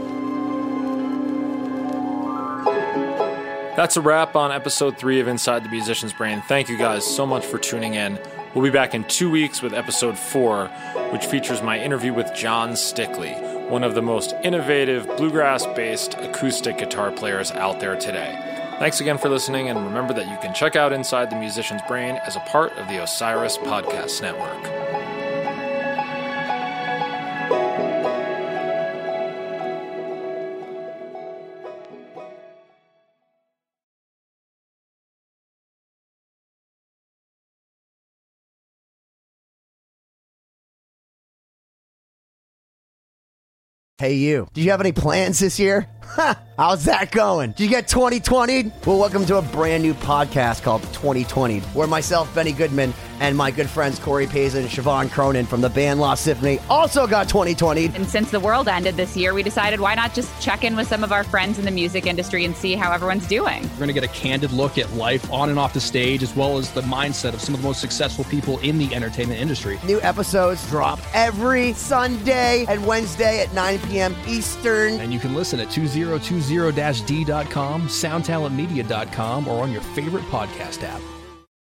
That's a wrap on episode 3 of Inside the Musician's Brain. Thank you guys so much for tuning in. We'll be back in 2 weeks with episode 4, which features my interview with John Stickley, one of the most innovative bluegrass-based acoustic guitar players out there today. Thanks again for listening, and remember that you can check out Inside the Musician's Brain as a part of the Osiris Podcast Network. Hey, you. Do you have any plans this year? How's that going? Did you get 2020'd? Well, welcome to a brand new podcast called 2020'd, where myself, Benny Goodman, and my good friends Corey Payson and Siobhan Cronin from the band Lost Symphony also got 2020'd. And since the world ended this year, we decided why not just check in with some of our friends in the music industry and see how everyone's doing. We're going to get a candid look at life on and off the stage, as well as the mindset of some of the most successful people in the entertainment industry. New episodes drop every Sunday and Wednesday at 9 p.m. Eastern. And you can listen at 2020-d.com, soundtalentmedia.com, or on your favorite podcast app.